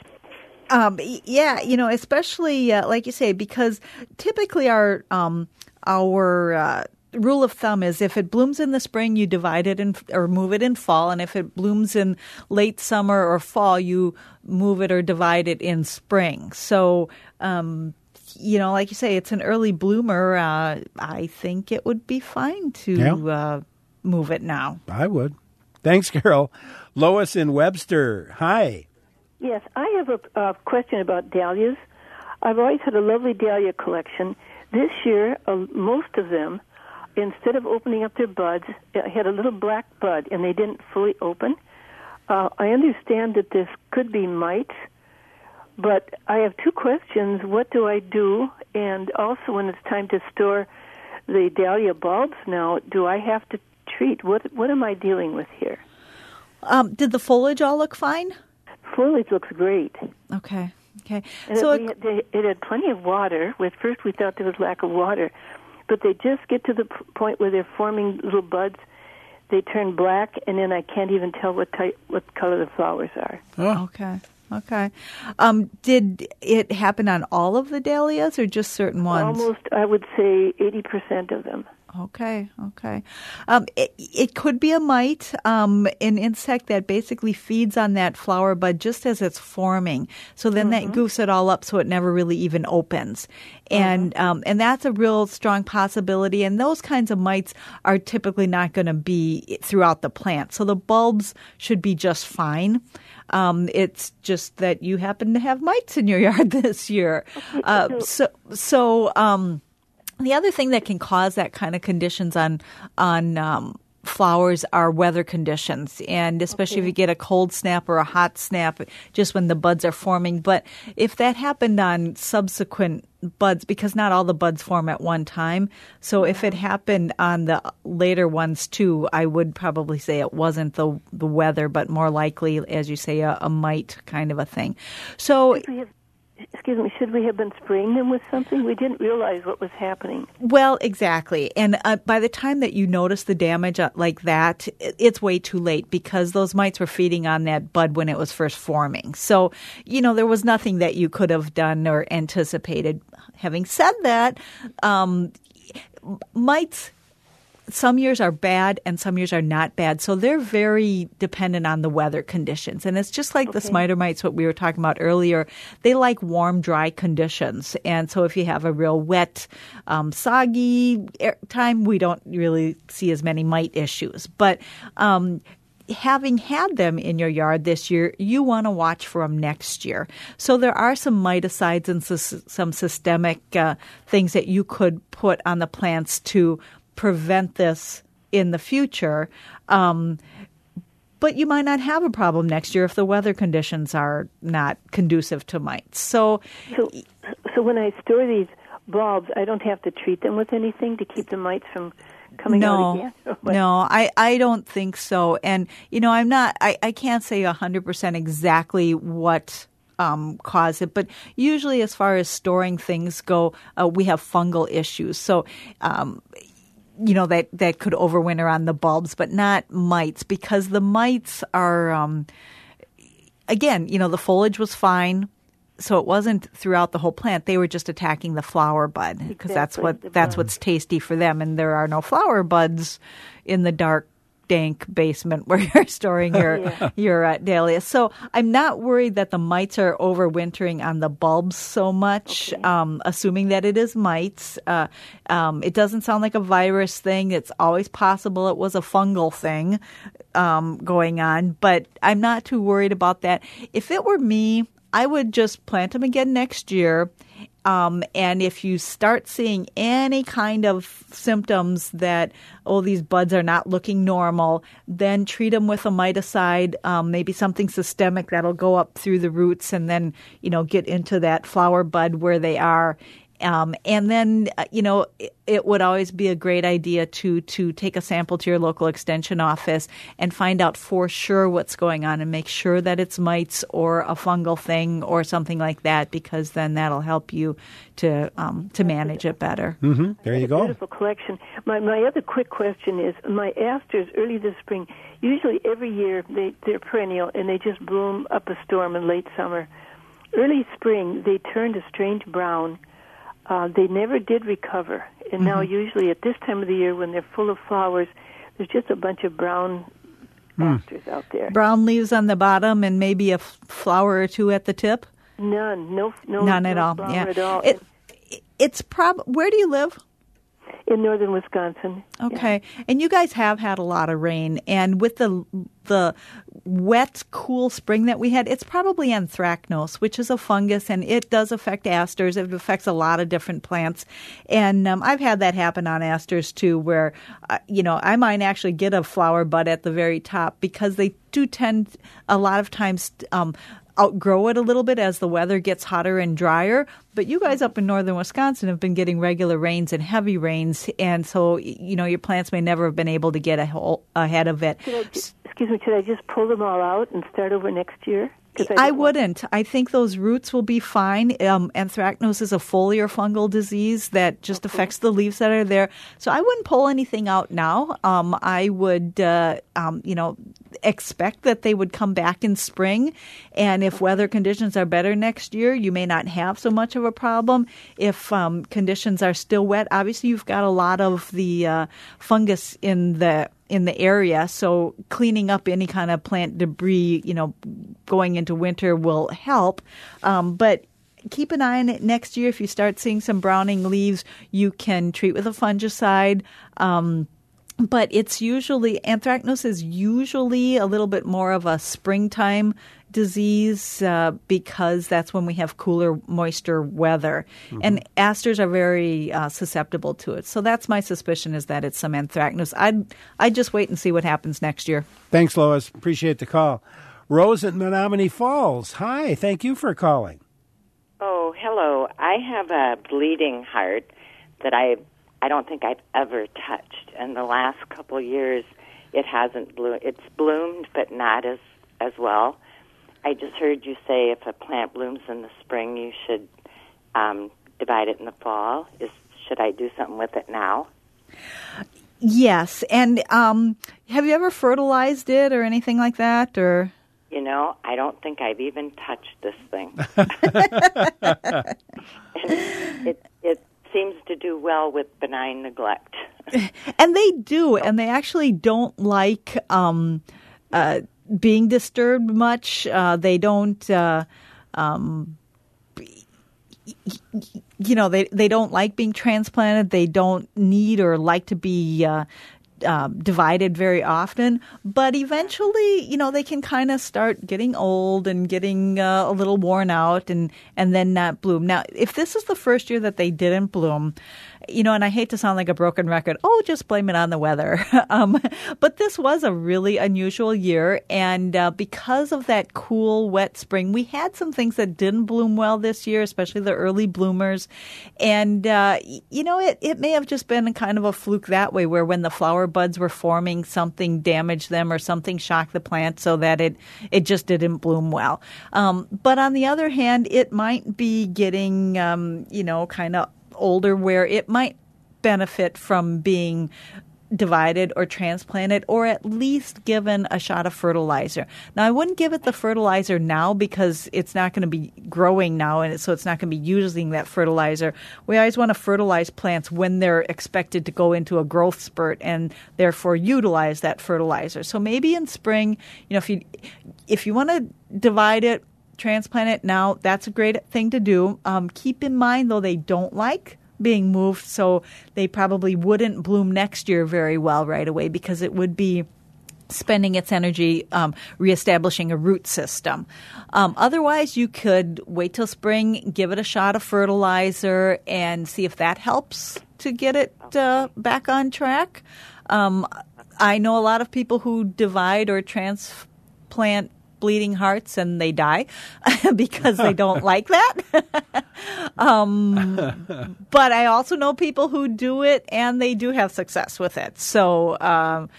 S2: Um, yeah, you know, especially uh, like you say, because typically our um, our uh, rule of thumb is if it blooms in the spring, you divide it in, or move it in fall, and if it blooms in late summer or fall, you move it or divide it in spring. So, um, you know, like you say, it's an early bloomer. Uh, I think it would be fine to
S1: yeah.
S2: uh, move it now.
S1: I would. Thanks, Carol. Lois in Webster. Hi.
S14: Yes, I have a, a question about dahlias. I've always had a lovely dahlia collection. This year, uh, most of them, instead of opening up their buds, had a little black bud, and they didn't fully open. Uh, I understand that this could be mites, but I have two questions. What do I do? And also, when it's time to store the dahlia bulbs now, do I have to treat? What, what am I dealing with here?
S2: Um, did the foliage all look fine?
S14: Foliage looks great.
S2: Okay. Okay.
S14: And
S2: so
S14: it, it, they, it had plenty of water. At first, we thought there was lack of water, but they just get to the p- point where they're forming little buds. They turn black, and then I can't even tell what type, what color the flowers are.
S2: Oh. Okay. Okay. Um, did it happen on all of the dahlias, or just certain ones?
S14: Almost, I would say, eighty percent of them.
S2: Okay, okay. Um, it, it could be a mite, um, an insect that basically feeds on that flower bud just as it's forming. So then mm-hmm. that goofs it all up so it never really even opens. And mm-hmm. um, and that's a real strong possibility. And those kinds of mites are typically not going to be throughout the plant. So the bulbs should be just fine. Um, it's just that you happen to have mites in your yard this year. Uh, so, so, um, the other thing that can cause that kind of conditions on on um, flowers are weather conditions, and especially okay. if you get a cold snap or a hot snap just when the buds are forming. But if that happened on subsequent buds, because not all the buds form at one time, so if it happened on the later ones too, I would probably say it wasn't the the weather, but more likely, as you say, a, a mite kind of a thing. So.
S14: Excuse me, should we have been spraying them with something? We didn't realize what was happening.
S2: Well, exactly. And uh, by the time that you notice the damage like that, it's way too late because those mites were feeding on that bud when it was first forming. So, you know, there was nothing that you could have done or anticipated. Having said that, um, mites some years are bad and some years are not bad. So they're very dependent on the weather conditions. And it's just like okay. the spider mites, what we were talking about earlier. They like warm, dry conditions. And so if you have a real wet, um, soggy time, we don't really see as many mite issues. But um, having had them in your yard this year, you want to watch for them next year. So there are some miticides and some systemic uh, things that you could put on the plants to prevent this in the future. Um, but you might not have a problem next year if the weather conditions are not conducive to mites. So,
S14: so, so when I store these bulbs, I don't have to treat them with anything to keep the mites from coming
S2: no,
S14: out again?
S2: No, I, I don't think so. And, you know, I'm not, I, I can't say one hundred percent exactly what um, caused it, but usually as far as storing things go, uh, we have fungal issues. So, um, you know, that, that could overwinter on the bulbs, but not mites, because the mites are, um, again, you know, the foliage was fine. So it wasn't throughout the whole plant. They were just attacking the flower bud because exactly. that's what that's what's tasty for them. And there are no flower buds in the dark, dank basement where you're storing your yeah. your uh, dahlias. So I'm not worried that the mites are overwintering on the bulbs so much. Okay. Um, assuming that it is mites, uh, um, it doesn't sound like a virus thing. It's always possible it was a fungal thing um, going on, but I'm not too worried about that. If it were me, I would just plant them again next year. Um, and if you start seeing any kind of symptoms that, oh, these buds are not looking normal, then treat them with a miticide, um, maybe something systemic that'll go up through the roots and then, you know, get into that flower bud where they are. Um, and then, uh, you know, it, it would always be a great idea to to take a sample to your local extension office and find out for sure what's going on and make sure that it's mites or a fungal thing or something like that, because then that'll help you to um, to manage it better.
S1: Mm-hmm. There you go.
S14: Beautiful collection. My my other quick question is, my asters early this spring, usually every year they, they're perennial and they just bloom up a storm in late summer. Early spring, they turned a strange brown. Uh, they never did recover. And mm-hmm. now usually at this time of the year when they're full of flowers, there's just a bunch of brown mm. asters out there.
S2: Brown leaves on the bottom and maybe a f- flower or two at the tip?
S14: None. No, no,
S2: None
S14: no
S2: at all.
S14: flower
S2: Yeah.
S14: at all.
S2: It, it's prob- Where do you live?
S14: In northern Wisconsin.
S2: Okay.
S14: Yeah.
S2: And you guys have had a lot of rain. And with the the wet, cool spring that we had, it's probably anthracnose, which is a fungus, and it does affect asters. It affects a lot of different plants. And um, I've had that happen on asters, too, where, uh, you know, I might actually get a flower bud at the very top because they do tend a lot of times um, outgrow it a little bit as the weather gets hotter and drier. But you guys up in northern Wisconsin have been getting regular rains and heavy rains, and so, you know, your plants may never have been able to get a whole, ahead of it.
S14: Should I, excuse me, should I just pull them all out and start over next year?
S2: I, I wouldn't. I think those roots will be fine. Um, anthracnose is a foliar fungal disease that just okay. affects the leaves that are there. So I wouldn't pull anything out now. Um, I would, uh, um, you know, expect that they would come back in spring. And if weather conditions are better next year, you may not have so much of a problem. If um, conditions are still wet, obviously you've got a lot of the uh, fungus in the in the area, so cleaning up any kind of plant debris, you know, going into winter will help. Um, but keep an eye on it next year. If you start seeing some browning leaves, you can treat with a fungicide. Um, but it's usually, anthracnose is usually a little bit more of a springtime disease uh, because that's when we have cooler, moister weather. Mm-hmm. And asters are very uh, susceptible to it. So that's my suspicion, is that it's some anthracnose. I'd, I'd just wait and see what happens next year.
S1: Thanks, Lois. Appreciate the call. Rose at Menominee Falls. Hi, thank you for calling.
S15: Oh, hello. I have a bleeding heart that I I don't think I've ever touched. In the last couple of years, it hasn't bloomed. It's bloomed, but not as, as well. I just heard you say if a plant blooms in the spring, you should um, divide it in the fall. Is should I do something with it now?
S2: Yes. And um, have you ever fertilized it or anything like that? Or
S15: You know, I don't think I've even touched this thing. it, it seems to do well with benign neglect.
S2: And they do, and they actually don't like um, uh, being disturbed much. Uh, they don't, uh, um, you know, they, they don't like being transplanted. They don't need or like to be uh, uh, divided very often. But eventually, you know, they can kind of start getting old and getting uh, a little worn out and, and then not bloom. Now, if this is the first year that they didn't bloom, you know, and I hate to sound like a broken record, oh, just blame it on the weather. um, but this was a really unusual year. And uh, because of that cool, wet spring, we had some things that didn't bloom well this year, especially the early bloomers. And, uh, you know, it, it may have just been kind of a fluke that way, where when the flower buds were forming, something damaged them or something shocked the plant so that it, it just didn't bloom well. Um, but on the other hand, it might be getting, um, you know, kind of older where it might benefit from being divided or transplanted or at least given a shot of fertilizer. Now, I wouldn't give it the fertilizer now because it's not going to be growing now, and so it's not going to be using that fertilizer. We always want to fertilize plants when they're expected to go into a growth spurt and therefore utilize that fertilizer. So maybe in spring, you know, if you if you want to divide it, transplant it now, that's a great thing to do. Um, keep in mind, though, they don't like being moved, so they probably wouldn't bloom next year very well right away because it would be spending its energy um, reestablishing a root system. Um, otherwise, you could wait till spring, give it a shot of fertilizer, and see if that helps to get it uh, back on track. Um, I know a lot of people who divide or transplant bleeding hearts and they die because they don't like that. um, but I also know people who do it and they do have success with it. So, um,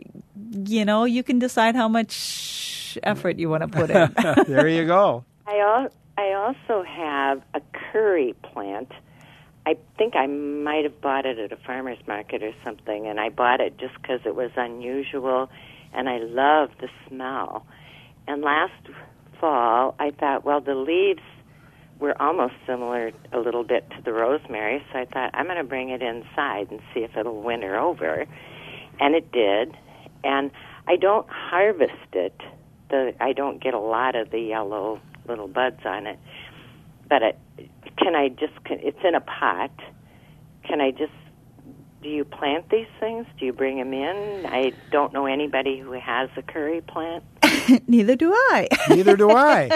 S2: you know, you can decide how much effort you want to put in.
S1: There you go.
S15: I, al- I also have a curry plant. I think I might have bought it at a farmer's market or something, and I bought it just because it was unusual, and I love the smell. And last fall, I thought, well, the leaves were almost similar a little bit to the rosemary, so I thought, I'm going to bring it inside and see if it'll winter over. And it did. And I don't harvest it. The, I don't get a lot of the yellow little buds on it. But it, can I just, it's in a pot. Can I just, do you plant these things? Do you bring them in? I don't know anybody who has a curry plant.
S2: Neither do I.
S1: Neither do I.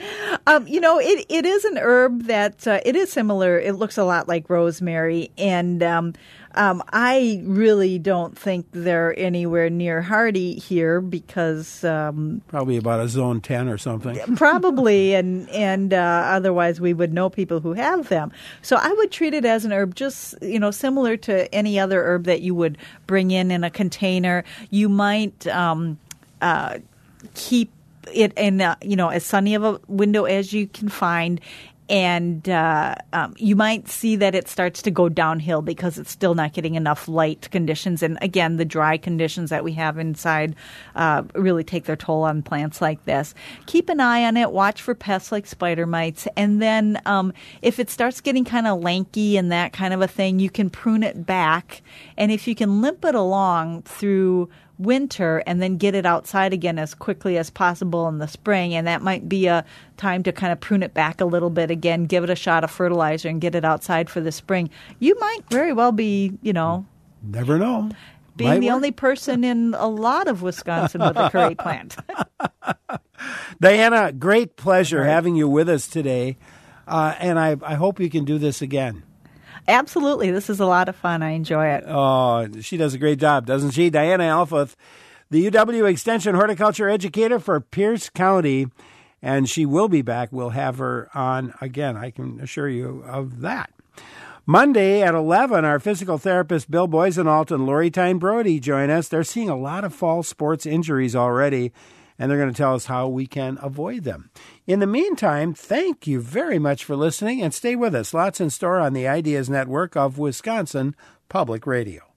S2: um, you know, it, it is an herb that uh, it is similar. It looks a lot like rosemary. And um, um, I really don't think they're anywhere near hardy here because... Um,
S1: probably about a zone ten or something.
S2: Probably. And, and uh, otherwise we would know people who have them. So I would treat it as an herb just, you know, similar to any other herb that you would bring in in a container. You might... Um, uh, keep it in, uh, you know, as sunny of a window as you can find. And uh, um, you might see that it starts to go downhill because it's still not getting enough light conditions. And again, the dry conditions that we have inside uh, really take their toll on plants like this. Keep an eye on it. Watch for pests like spider mites. And then um, if it starts getting kind of lanky and that kind of a thing, you can prune it back. And if you can limp it along through winter and then get it outside again as quickly as possible in the spring, and that might be a time to kind of prune it back a little bit again, give it a shot of fertilizer and get it outside for the spring. You might very well be, you know,
S1: never know,
S2: being
S1: might
S2: the
S1: work.
S2: only person in a lot of Wisconsin with a curry plant.
S1: Diana, great pleasure right. having you with us today, uh, and I, I hope you can do this again.
S2: Absolutely. This is a lot of fun. I enjoy it.
S1: Oh, she does a great job, doesn't she? Diana Elfeth, the U W Extension horticulture educator for Pierce County, and she will be back. We'll have her on again. I can assure you of that. Monday at eleven, our physical therapist Bill Boysenalt and Lori Tyne Brody join us. They're seeing a lot of fall sports injuries already, and they're going to tell us how we can avoid them. In the meantime, thank you very much for listening, and stay with us. Lots in store on the Ideas Network of Wisconsin Public Radio.